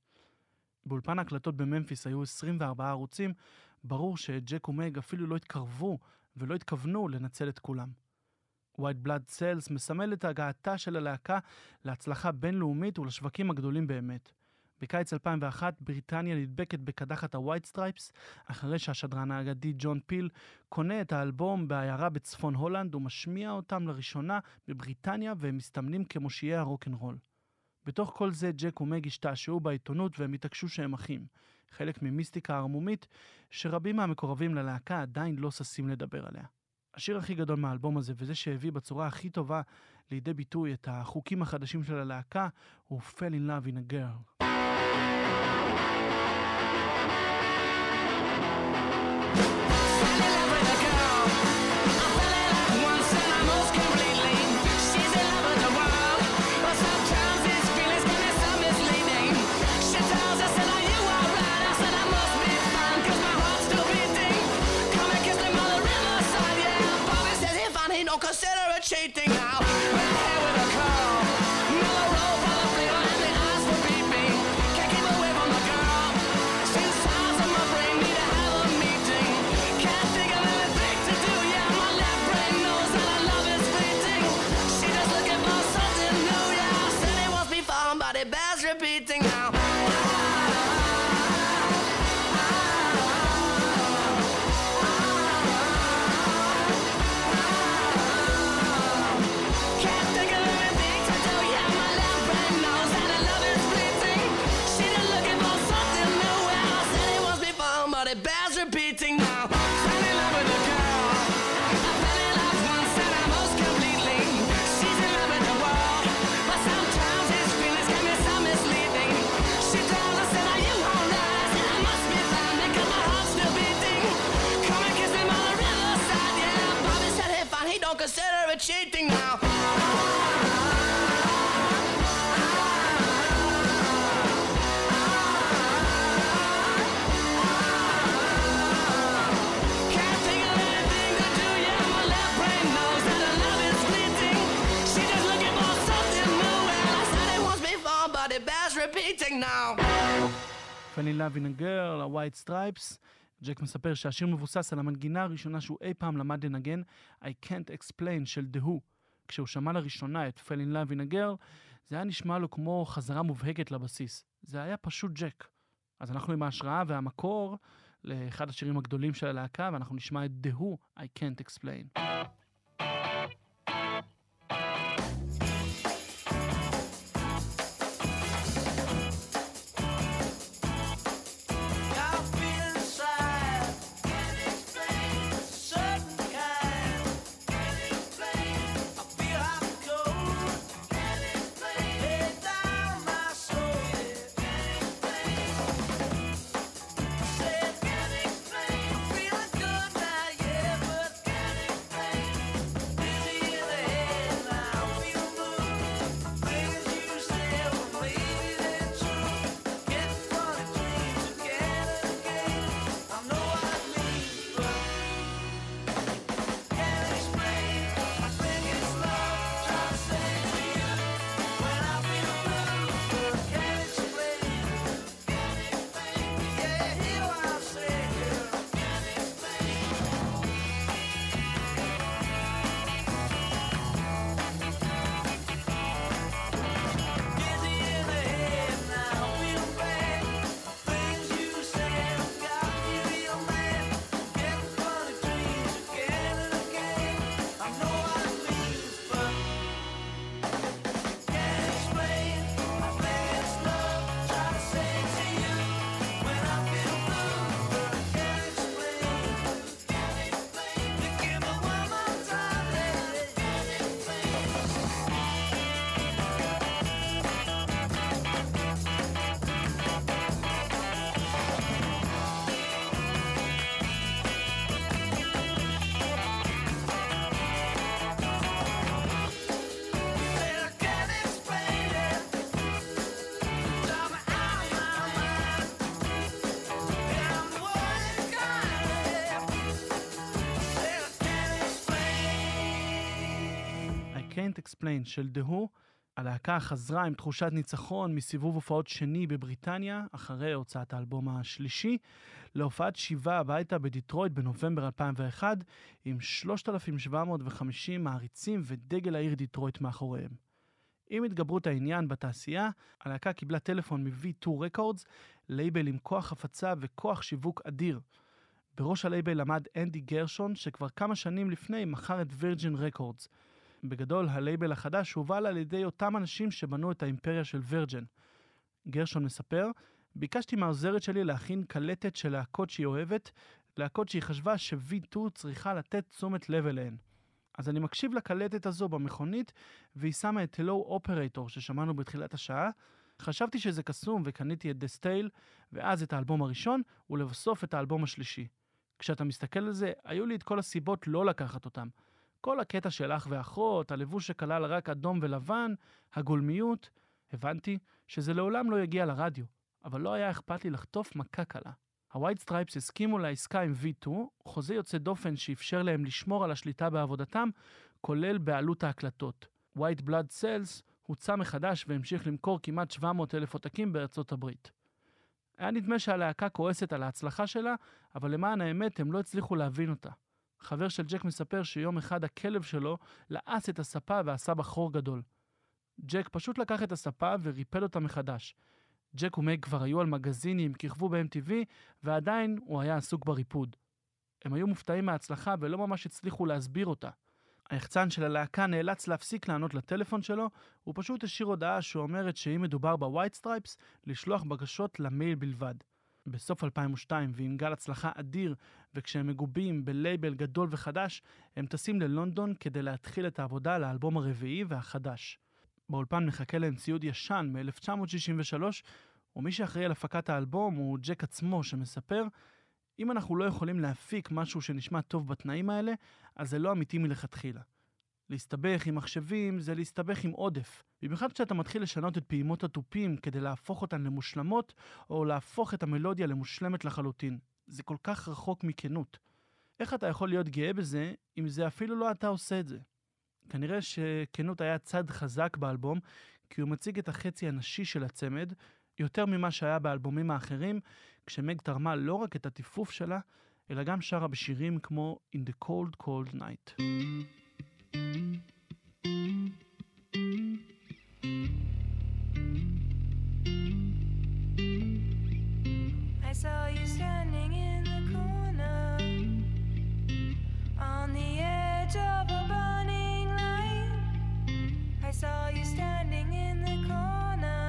באולפן ההקלטות בממפיס היו עשרים וארבעה ערוצים, ברור שג'ק ומג אפילו לא התקרבו ולא התכוונו לנצל את כולם. White Blood Cells מסמל את הגעתה של הלהקה להצלחה בינלאומית ולשווקים הגדולים באמת. בקיץ אלפיים ואחת בריטניה נדבקת בקדחת ה-White Stripes, אחרי שהשדרן האגדי ג'ון פיל קונה את האלבום בעיירה בצפון הולנד ומשמיע אותם לראשונה בבריטניה והם מסתמנים כמושיעי הרוק'נ'רול. בתוך כל זה ג'ק ומג השתעשעו בעיתונות והם התעקשו שהם אחים, חלק ממיסטיקה ערמומית שרבים מהמקורבים ללהקה עדיין לא ששים לדבר עליה. השיר הכי גדול מהאלבום הזה, וזה שהביא בצורה הכי טובה לידי ביטוי את החוקים החדשים של הלהקה, הוא Fell in Love in a Girl. Consider it cheating now. Red hair with a curl, mellow roll full of flavor, and the eyes were beeping. Can't keep away from the girl. Since sides of my brain need to have a meeting. Can't think of anything to do. Yeah, my left brain knows that our love is fleeting. She just looking for something new. Yeah, I said it won't be fun, but it bears repeating now. Repeating now. Fell in love with a girl. I fell in love once and I most completely. She's in love with the world, but sometimes his feelings can be so misleading. She tells us that are you alright? I said I must be fine because my heart's still beating. Come and kiss me on the riverside. Yeah, Bobby said hey fine, he don't consider it cheating now. Now. Fell in Love in a Girl, ה-White Stripes. ג'ק מספר שהשיר מבוסס על המנגינה הראשונה שהוא אי פעם למד לנגן, I Can't Explain של The Who. כשהוא שמע לראשונה את Fell in Love in a Girl, זה היה נשמע לו כמו חזרה מובהקת לבסיס. זה היה פשוט ג'ק. אז אנחנו עם ההשראה והמקור לאחד השירים הגדולים של הלהקה, ואנחנו נשמע את The Who, I Can't Explain. Feeling good now, yeah, but Explain של The Who. הלהקה חזרה עם תחושת ניצחון מסיבוב הופעות שני בבריטניה, אחרי הוצאת האלבום השלישי, להופעת שיבה הביתה בדיטרויט בנובמבר אלפיים ואחת, עם שלושת אלפים שבע מאות וחמישים מעריצים ודגל העיר דיטרויט מאחוריהם. עם התגברות העניין בתעשייה, הלהקה קיבלה טלפון מ-וי טו Records, לייבל עם כוח הפצה וכוח שיווק אדיר. בראש הלייבל עמד אנדי גרשון, שכבר כמה שנים לפני מכר את וירג'ין רקורדס. בגדול, הלייבל החדש הובל על ידי אותם אנשים שבנו את האימפריה של וירג'ין. גרשון מספר, ביקשתי מהעוזרת שלי להכין קלטת של להקות שהיא אוהבת, להקות שהיא חשבה ש-וי טו צריכה לתת תשומת לב אליהן. אז אני מקשיב לקלטת הזו במכונית, והיא שמה את Hello Operator ששמענו בתחילת השעה. חשבתי שזה קסום וקניתי את The Stale, ואז את האלבום הראשון, ולבסוף את האלבום השלישי. כשאתה מסתכל על זה, היו לי את כל הסיבות לא לקחת אותם. כל הקטע של אח ואחות, הלבוש שכלל רק אדום ולבן, הגולמיות, הבנתי שזה לעולם לא יגיע לרדיו, אבל לא היה אכפת לי לחטוף מכה קלה. הווייט סטרייפס הסכימו לעסקה עם וי טו, חוזה יוצא דופן שאפשר להם לשמור על השליטה בעבודתם, כולל בעלות ההקלטות. White Blood Cells הוצא מחדש והמשיך למכור כמעט שבע מאות אלף עותקים בארצות הברית. היה נדמה שהלהקה כועסת על ההצלחה שלה, אבל למען האמת הם לא הצליחו להבין אותה. חבר של ג'ק מספר שיום אחד הכלב שלו לעס את הספה ועשה בחור גדול. ג'ק פשוט לקח את הספה וריפל אותה מחדש. ג'ק ומייג כבר היו על מגזינים, כיכבו ב-אם טי וי, ועדיין הוא היה עסוק בריפוד. הם היו מופתעים מההצלחה ולא ממש הצליחו להסביר אותה. היחצן של הלהקה נאלץ להפסיק לענות לטלפון שלו, הוא פשוט השאיר הודעה שאומרת שאם מדובר בווייט סטרייפס, לשלוח בקשות למייל בלבד. בסוף אלפיים ושתיים, ועם גל הצלחה אדיר, וכשהם מגובים בלייבל גדול וחדש, הם טסים ללונדון כדי להתחיל את העבודה לאלבום הרביעי והחדש. באולפן מחכה להם ציוד ישן מ-אלף תשע מאות שישים ושלוש, ומי שאחראי על הפקת האלבום הוא ג'ק עצמו שמספר, אם אנחנו לא יכולים להפיק משהו שנשמע טוב בתנאים האלה, אז זה לא אמיתי מלכתחילה. להסתבך עם מחשבים זה להסתבך עם עודף. במיוחד כשאתה מתחיל לשנות את פעימות הטופים כדי להפוך אותן למושלמות, או להפוך את המלודיה למושלמת לחלוטין. זה כל כך רחוק מכנות. איך אתה יכול להיות גאה בזה, אם זה אפילו לא אתה עושה את זה? כנראה שכנות היה צד חזק באלבום, כי הוא מציג את החצי הנשי של הצמד, יותר ממה שהיה באלבומים האחרים, כשמג תרמה לא רק את הטיפוף שלה, אלא גם שרה בשירים כמו In the Cold Cold Night. I saw you standing in the corner on the edge of a burning light. I saw you standing in the corner.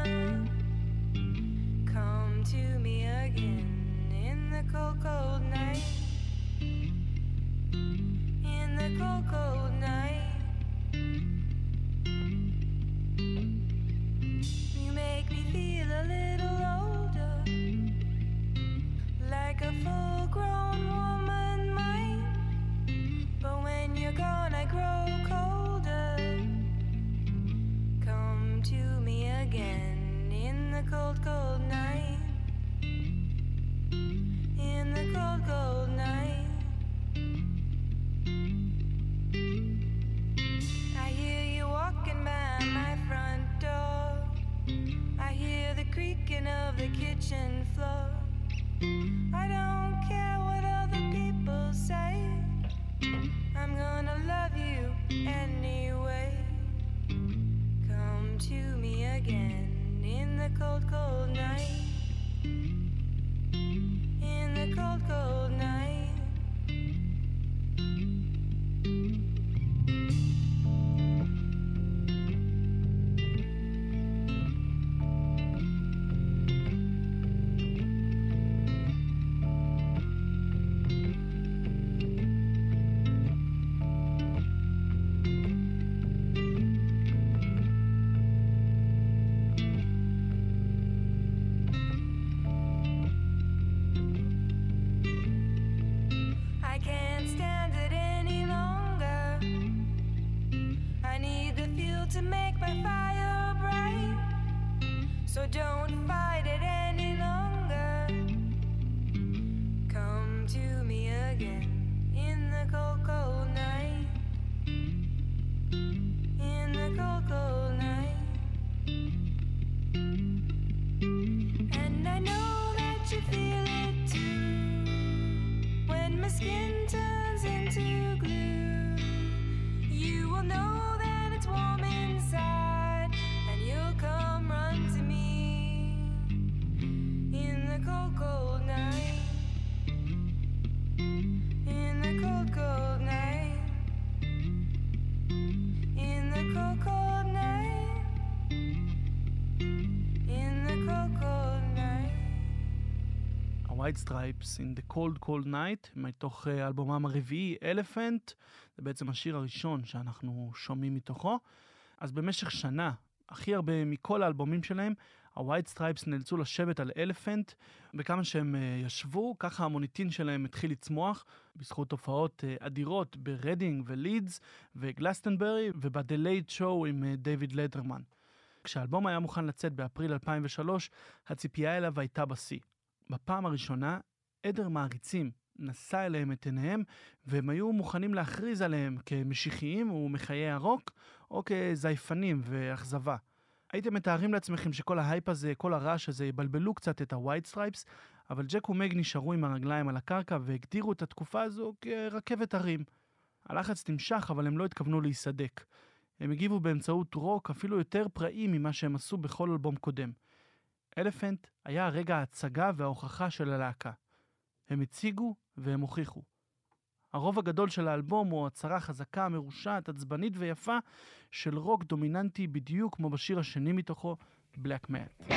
Come to me again in the cold, cold night. In the cold, cold night. You make me feel a little older, like a full-grown woman might. But when you're gone, I grow colder. Come to me again in the cold, cold night. In the cold, cold night. I hear you walking by my front door. I hear the creaking of the kitchen floor. I don't care what other people say. I'm gonna love you anyway. Come to me again in the cold, cold night. In the cold, cold night. To make my fire bright, so don't fight it any longer. Come to me again in the cold, cold night. In the you feel it too? When my skin turns into glue, you will know that it's warm inside, and you'll come run to me in the cold, cold night. In the cold, cold night. In the cold, cold night. In the cold, cold night. ה-White Stripes in the Cold Cold Night, מתוך uh, אלבומם הרביעי, Elephant, זה בעצם השיר הראשון שאנחנו שומעים מתוכו. אז במשך שנה, הכי הרבה מכל האלבומים שלהם, ה-White Stripes נאלצו לשבת על Elephant, וכמה שהם uh, ישבו, ככה המוניטין שלהם התחיל לצמוח, בזכות תופעות uh, אדירות ברדינג ולידס וגלסטנברי, וב-The Late Show עם uh, דיוויד לדרמן. כשהאלבום היה מוכן לצאת באפריל אלפיים ושלוש, הציפייה אליו הייתה בשיא. בפעם הראשונה, עדר מעריצים נשא אליהם את עיניהם, והם היו מוכנים להכריז עליהם כמשיחיים ומחיי הרוק, או כזייפנים ואכזבה. הייתם מתארים לעצמכם שכל ההייפ הזה, כל הרעש הזה, יבלבלו קצת את ה-White Stripes, אבל ג'ק ומג נשארו עם הרגליים על הקרקע, והגדירו את התקופה הזו כרכבת הרים. הלחץ תמשך, אבל הם לא התכוונו להיסדק. הם הגיבו באמצעות רוק אפילו יותר פראי ממה שהם עשו בכל אלבום קודם. אלפנט היה הרגע ההצגה וההוכחה של הלהקה. הם הציגו והם הוכיחו. הרוב הגדול של האלבום הוא הצהרה חזקה, מרושעת, עצבנית ויפה של רוק דומיננטי בדיוק כמו בשיר השני מתוכו, Black Mat.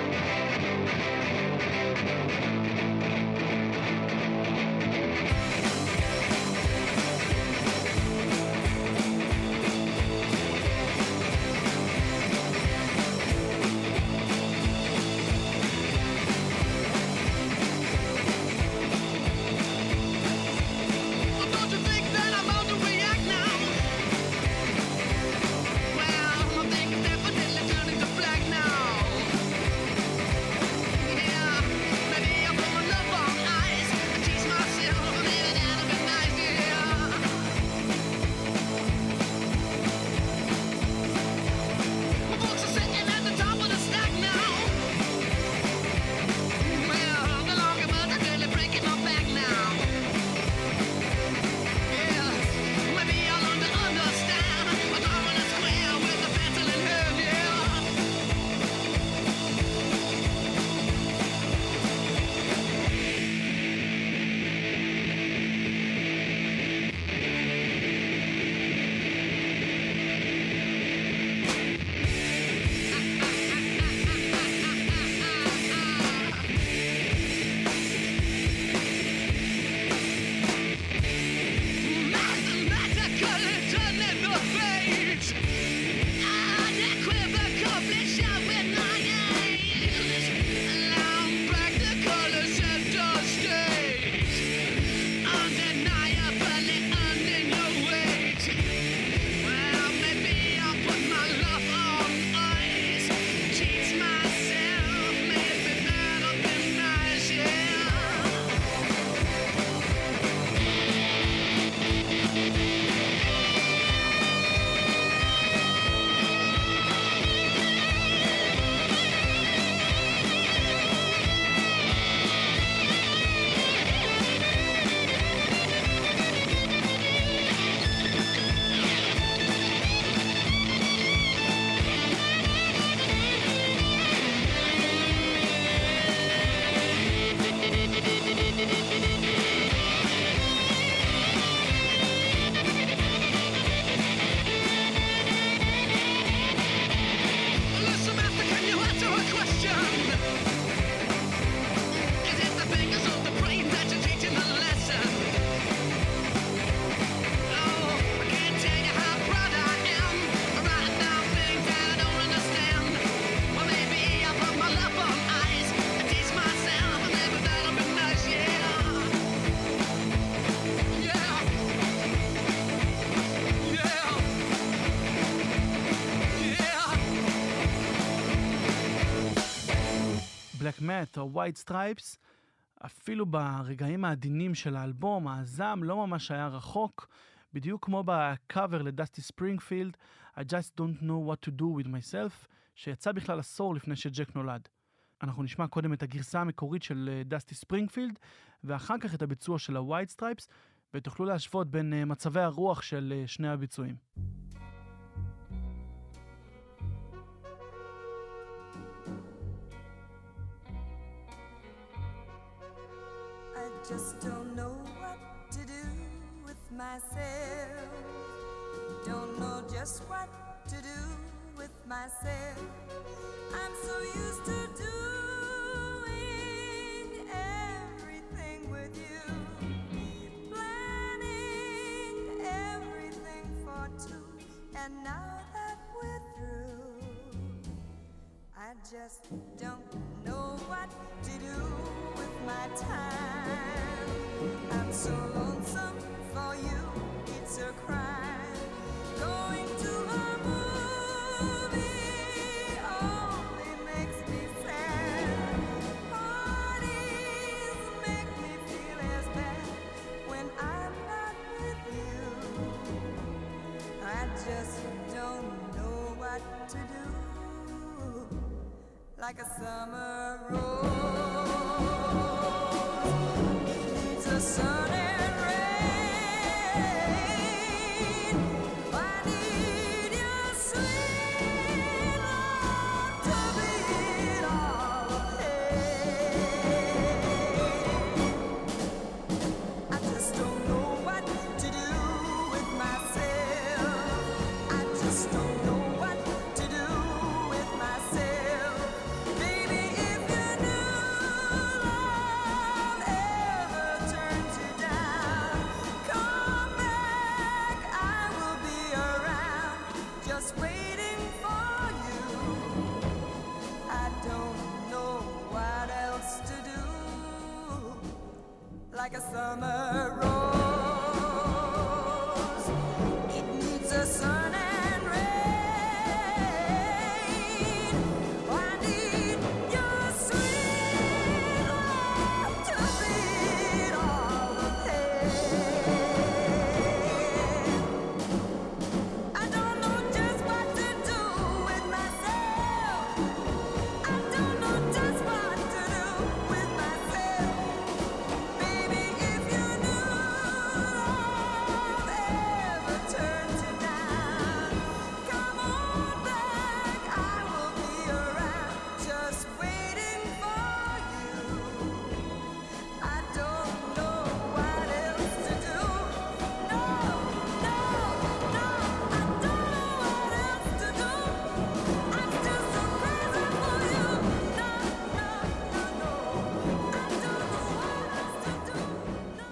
Black Mat או White Stripes, אפילו ברגעים העדינים של האלבום, הזעם לא ממש היה רחוק, בדיוק כמו בקאבר לדסטי ספרינגפילד, I just don't know what to do with myself, שיצא בכלל עשור לפני שג'ק נולד. אנחנו נשמע קודם את הגרסה המקורית של דסטי ספרינגפילד, ואחר כך את הביצוע של ה-White Stripes, ותוכלו להשוות בין מצבי הרוח של שני הביצועים. I just don't know what to do with myself. Don't know just what to do with myself. I'm so used to doing everything with you, planning everything for two, and now that we're through, I just don't know what to do with my time. I'm so lonesome for you, it's a crime. Going to a movie only makes me sad. Parties make me feel as bad when I'm not with you. I just don't know what to do. Like a summer rose, it needs a sun and rain. I need your sweet love to beat all the pain. I just don't know what to do with myself. I just don't know what to do with myself. Baby, if your new love ever turns you down, come back, I will be around, just waiting for you. I don't know what else to do. Like a summer rose, it needs a sun and rain. I need your sweet love to beat all the pain. I don't know just what to do with myself. I don't know just what to do with myself. Baby, if your new love ever turns you down, come on back, I will be around, just waiting for you. I don't know what else to do. No, no, no, I don't know what else to do. I'm still so crazy for you. No, no, no, no, I don't know what else to do. No,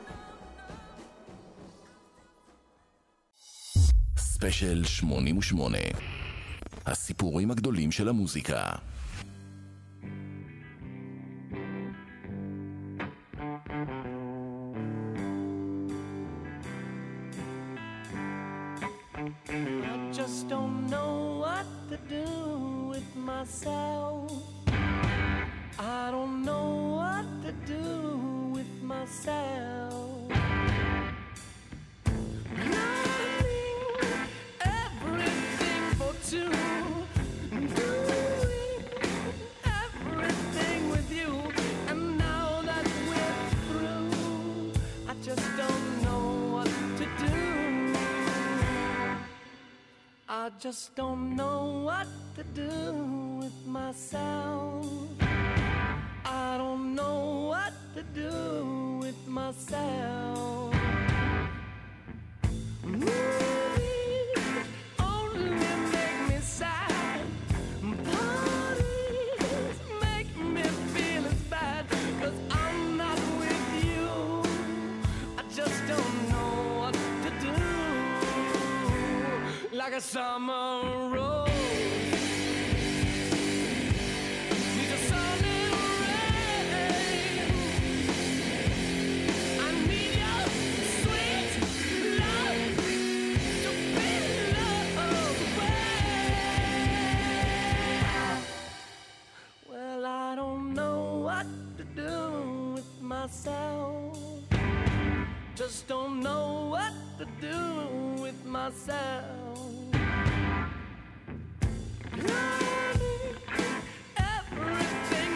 no, no. ספיישל שמונים ושמונה. הסיפורים הגדולים של המוזיקה. I just don't know what to do with myself. I don't know what to do with myself. Running everything for two, doing everything with you, and now that we're through, I just don't know what to do. I just don't know what to do with myself. I don't know what to do with myself. Movies only make me sad. Parties make me feel as bad, 'cause I'm not with you. I just don't know what to do. Like a summer rose, need a sun and rain. I need your sweet love to beat love away. Well, I don't know what to do with myself. Just don't know what to do with myself. Running everything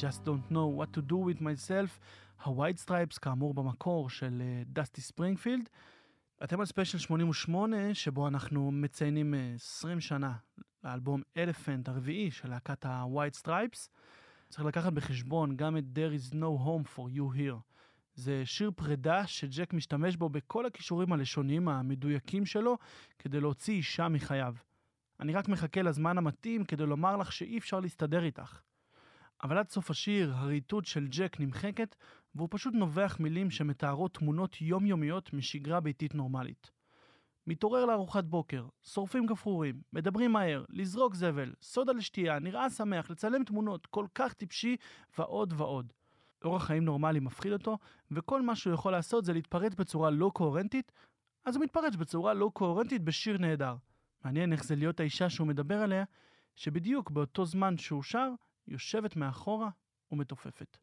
just don't know what to do with myself, ה-White Stripes כאמור במקור של דסטי ספרינגפילד. אתם על ספיישל שמונים ושמונה שבו אנחנו מציינים עשרים שנה לאלבום Elephant הרביעי של להקת ה-White Stripes. צריך לקחת בחשבון גם את There is no home for you here. זה שיר פרידה שג'ק משתמש בו בכל הכישורים הלשוניים המדויקים שלו כדי להוציא אישה מחייו. אני רק מחכה לזמן המתאים כדי לומר לך שאי אפשר להסתדר איתך. אבל עד סוף השיר הרהיטות של ג'ק נמחקת והוא פשוט נובח מילים שמתארות תמונות יומיומיות משגרה ביתית נורמלית. מתעורר לארוחת בוקר, שורפים גפרורים, מדברים מהר, לזרוק זבל, סודה לשתייה, נראה שמח, לצלם תמונות, כל כך טיפשי ועוד ועוד. אורח חיים נורמלי מפחיד אותו, וכל מה שהוא יכול לעשות זה להתפרץ בצורה לא קוהרנטית, אז הוא מתפרץ בצורה לא קוהרנטית בשיר נהדר. מעניין איך זה להיות האישה שהוא מדבר עליה, שבדיוק באותו זמן שהוא שר, יושבת מאחורה ומתופפת.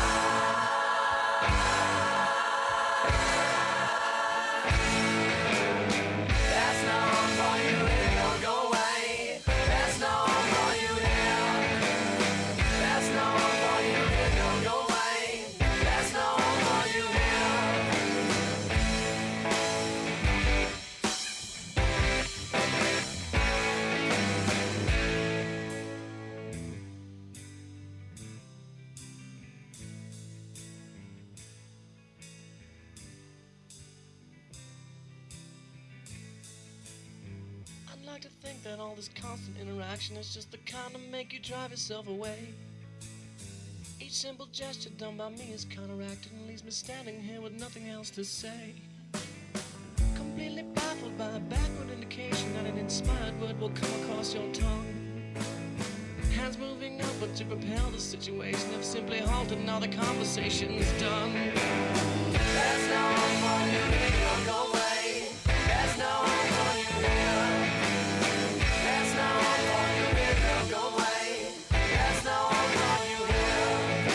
To think that all this constant interaction is just the kind of make you drive yourself away. Each simple gesture done by me is counteracted and leaves me standing here with nothing else to say. Completely baffled by a backward indication that an inspired word will come across your tongue. Hands moving upward to propel the situation have simply halted, now the conversation's done. There's no one for you, don't go away. There's no one for you here. There's no one for you here, don't go away. There's no one for you here.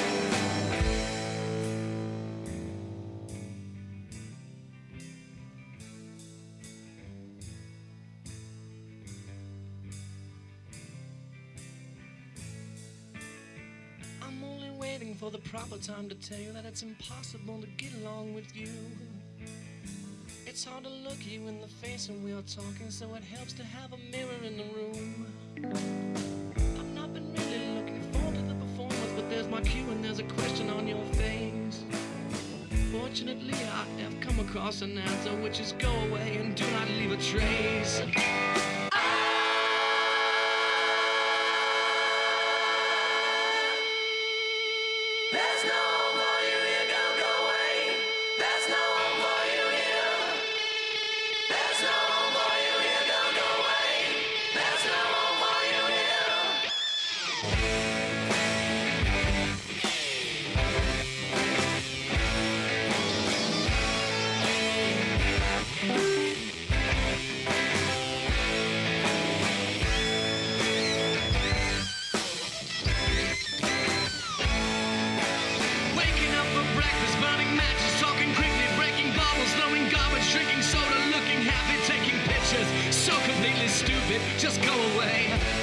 I'm only waiting for the proper time to tell you that it's impossible to get along with you. It's hard to look you in the face when we are talking, so it helps to have a mirror in the room. I've not been really looking forward to the performance, but there's my cue and there's a question on your face. Fortunately, I have come across an answer, which is go away and do not leave a trace. There's no home for you here, don't go away. There's no home for you here. There's no home for you here, don't go away. There's no home for you here. Waking up for breakfast, burning matches, talking quickly, breaking bottles, throwing garbage, drinking soda, looking happy, taking pictures. So completely stupid, just go away.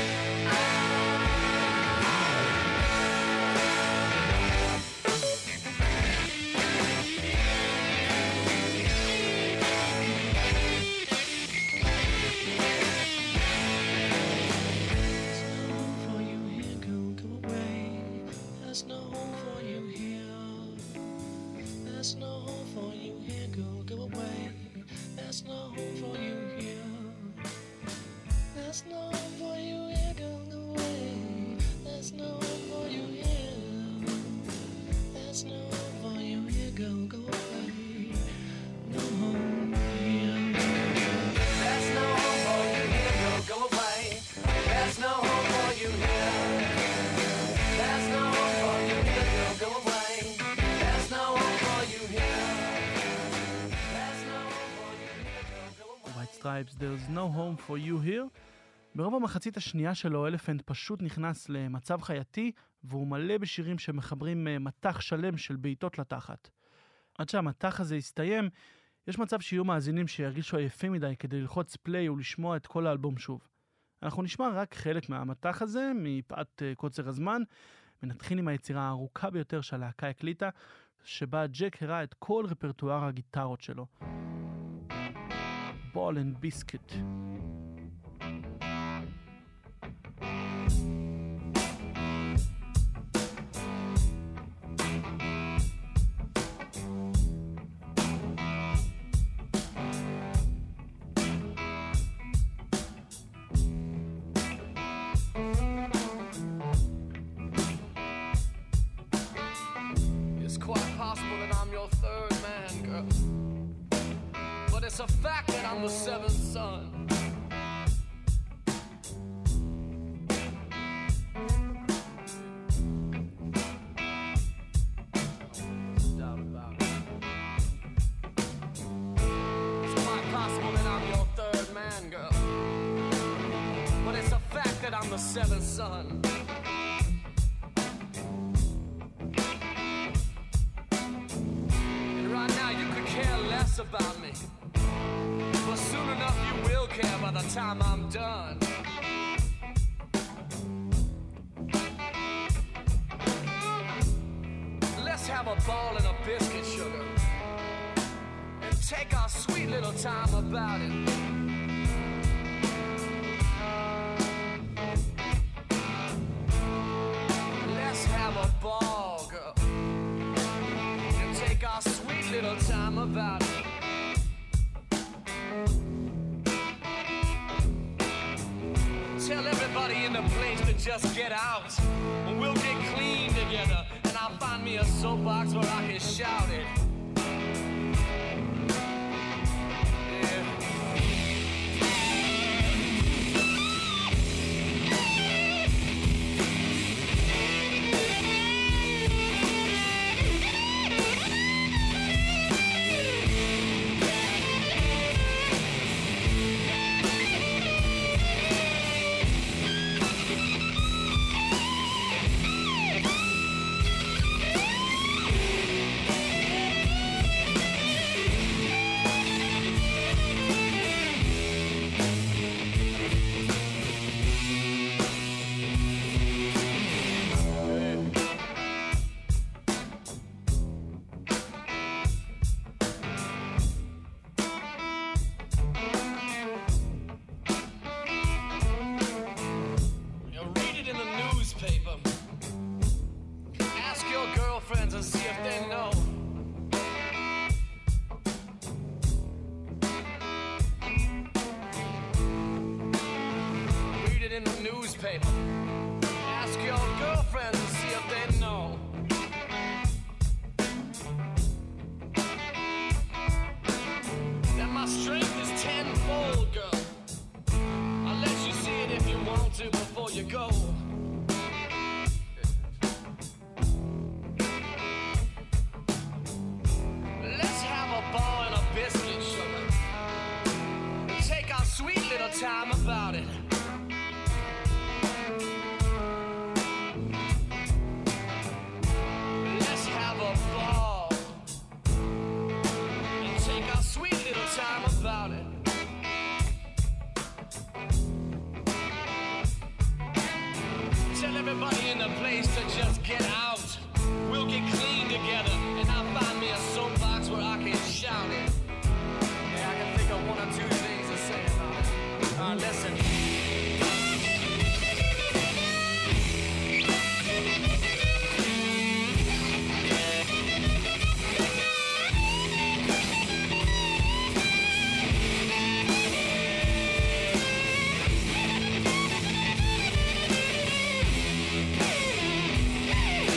There's no home for you here, there's no home for you here, go, go away. There's no home for you here. There's no home for you here, go, go away. There's no home for you here. There's no home for you here, go, go away. No home here. There's no home for you here, go, go away. There's no home for you here. There's no home for you here, go, go away. There's no home for you here. There's no home for you here, go, go away. White Stripes, There's no home for you here. ברוב המחצית השנייה שלו, אלפנט פשוט נכנס למצב חייתי, והוא מלא בשירים שמחברים מתח שלם של בעיטות לתחת. עד שהמתח הזה יסתיים, יש מצב שיהיו מאזינים שירגישו עייפים מדי כדי ללחוץ פליי ולשמוע את כל האלבום שוב. אנחנו נשמע רק חלק מהמתח הזה, מפאת קוצר הזמן. ונתחיל עם היצירה הארוכה ביותר שהלהקה הקליטה, שבה ג'ק הראה את כל רפרטואר הגיטרות שלו. Ball and Biscuit. It's a fact that I'm the seventh son. Doubt about it. It's quite possible that I'm your third man, girl. But it's a fact that I'm the seventh son. And right now you could care less about me. But soon enough you will care by the time I'm done. Let's have a ball and a biscuit, sugar, and take our sweet little time about it. Let's have a ball, girl, and take our sweet little time about it. Tell everybody in the place to just get out, and we'll get clean together, and I'll find me a soapbox where I can shout it. Yeah. Ask your girlfriends and see if they know. That my strength is tenfold, girl. I'll let you see it if you want to before you go. Let's have a ball and a biscuit, sugar. Take our sweet little time about it. Time about it. Tell everybody in the place to just get out. We'll get clean together, and I'll find me a soapbox where I can shout it. Yeah, I can think of one or two things to say about it. Uh, listen. Yeah.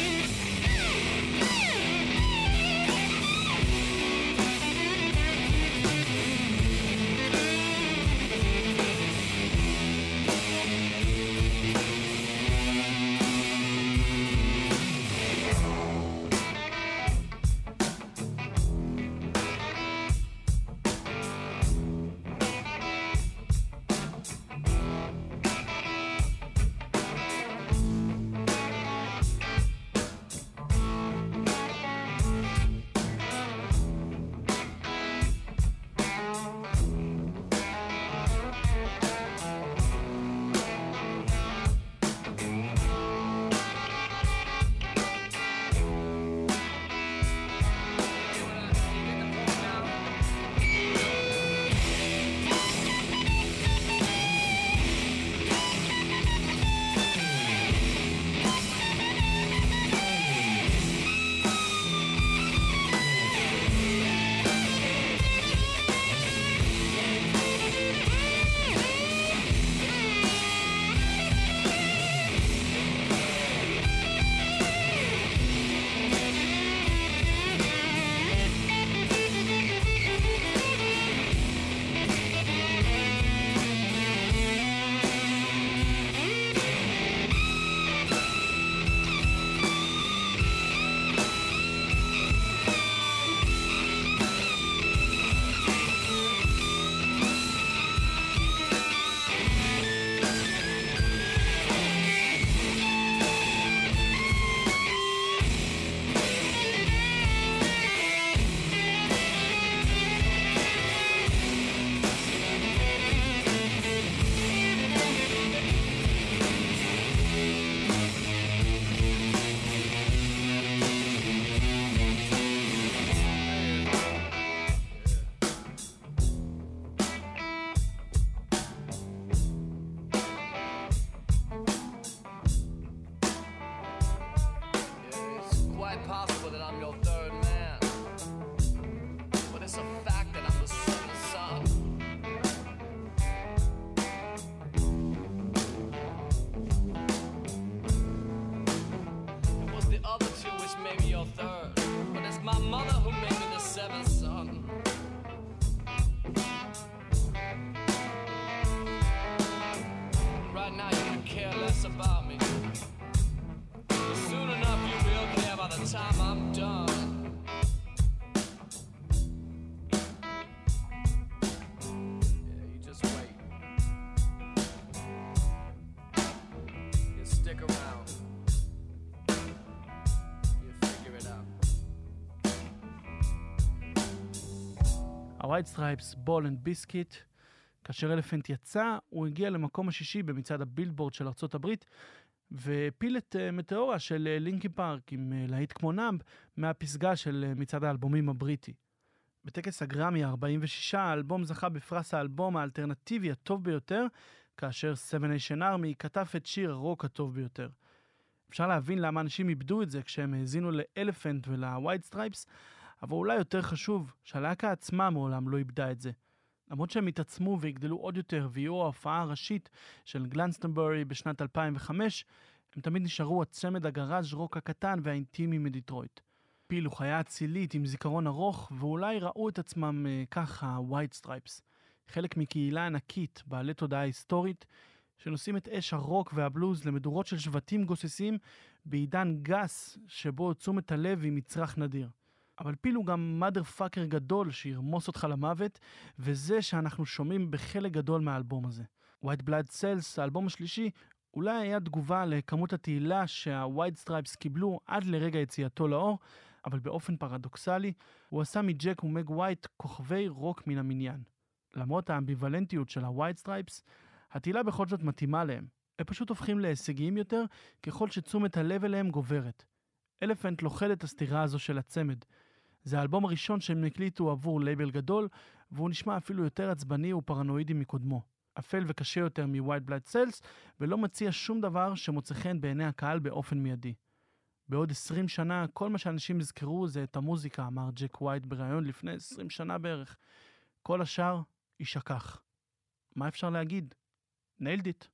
ה-White Stripes, Ball and Biscuit. כאשר אלפנט יצא, הוא הגיע למקום השישי במצעד הבילבורד של ארצות הברית, והפיל את uh, מטאורה של לינקין פארק עם uh, להיט כמו נאמב מהפסגה של uh, מצעד האלבומים הבריטי. בטקס הגרמי ה-ארבעים ושש האלבום זכה בפרס האלבום האלטרנטיבי הטוב ביותר, כאשר Seven Nation Army כתב את שיר הרוק הטוב ביותר. אפשר להבין למה אנשים איבדו את זה כשהם האזינו לאלפנט ול-White Stripes, אבל אולי יותר חשוב שהלהקה עצמה מעולם לא איבדה את זה. למרות שהם התעצמו והגדלו עוד יותר ויהיו ההופעה הראשית של גלנסטנברי בשנת אלפיים וחמש, הם תמיד נשארו הצמד הגראז' רוק הקטן והאינטימי מדיטרויט. פיל הוא חיה אצילית עם זיכרון ארוך, ואולי ראו את עצמם uh, ככה White Stripes. חלק מקהילה ענקית, בעלי תודעה היסטורית, שנושאים את אש הרוק והבלוז למדורות של שבטים גוססים בעידן גס שבו תשומת הלב היא מצרך נדיר. אבל פיל הוא גם מאדר פאקר גדול שירמוס אותך למוות, וזה שאנחנו שומעים בחלק גדול מהאלבום הזה. White Blood Cells, האלבום השלישי, אולי היה תגובה לכמות התהילה שה-White Stripes קיבלו עד לרגע יציאתו לאור, אבל באופן פרדוקסלי, הוא עשה מג'ק ומג ווייט כוכבי רוק מן המניין. למרות האמביוולנטיות של ה-White Stripes, התהילה בכל זאת מתאימה להם. הם פשוט הופכים להישגיים יותר ככל שתשומת הלב אליהם גוברת. אלפנט לוחד את הסתירה הזו של הצמד. זה האלבום הראשון שהם הקליטו עבור לייבל גדול, והוא נשמע אפילו יותר עצבני ופרנואידי מקודמו. אפל וקשה יותר מ-White Blood Cells, ולא מציע שום דבר שמוצא חן בעיני הקהל באופן מיידי. בעוד עשרים שנה, כל מה שאנשים יזכרו זה את המוזיקה, אמר ג'ק ווייט בראיון לפני עשרים שנה בערך. כל השאר יישכח. מה אפשר להגיד? nailed it.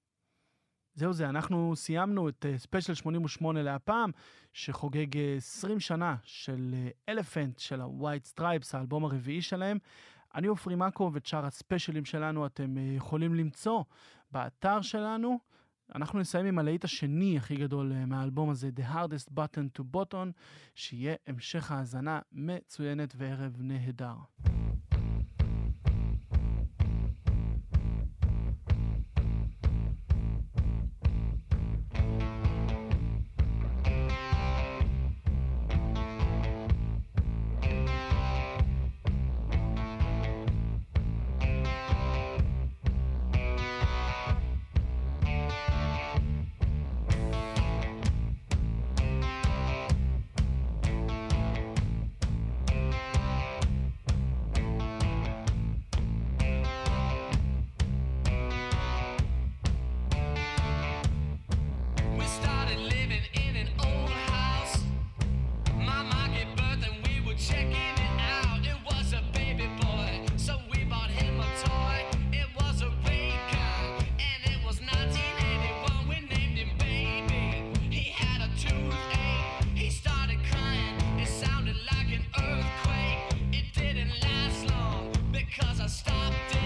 זהו זה, אנחנו סיימנו את ספיישל שמונים ושמונה להפעם, שחוגג עשרים שנה של אלפנט, של ה-White Stripes, האלבום הרביעי שלהם. אני אופרי מקו, ואת שאר הספיישלים שלנו אתם יכולים למצוא באתר שלנו. אנחנו נסיים עם הלהיט השני הכי גדול מהאלבום הזה, The Hardest Button to Button, שיהיה המשך האזנה מצוינת וערב נהדר. Stopped it.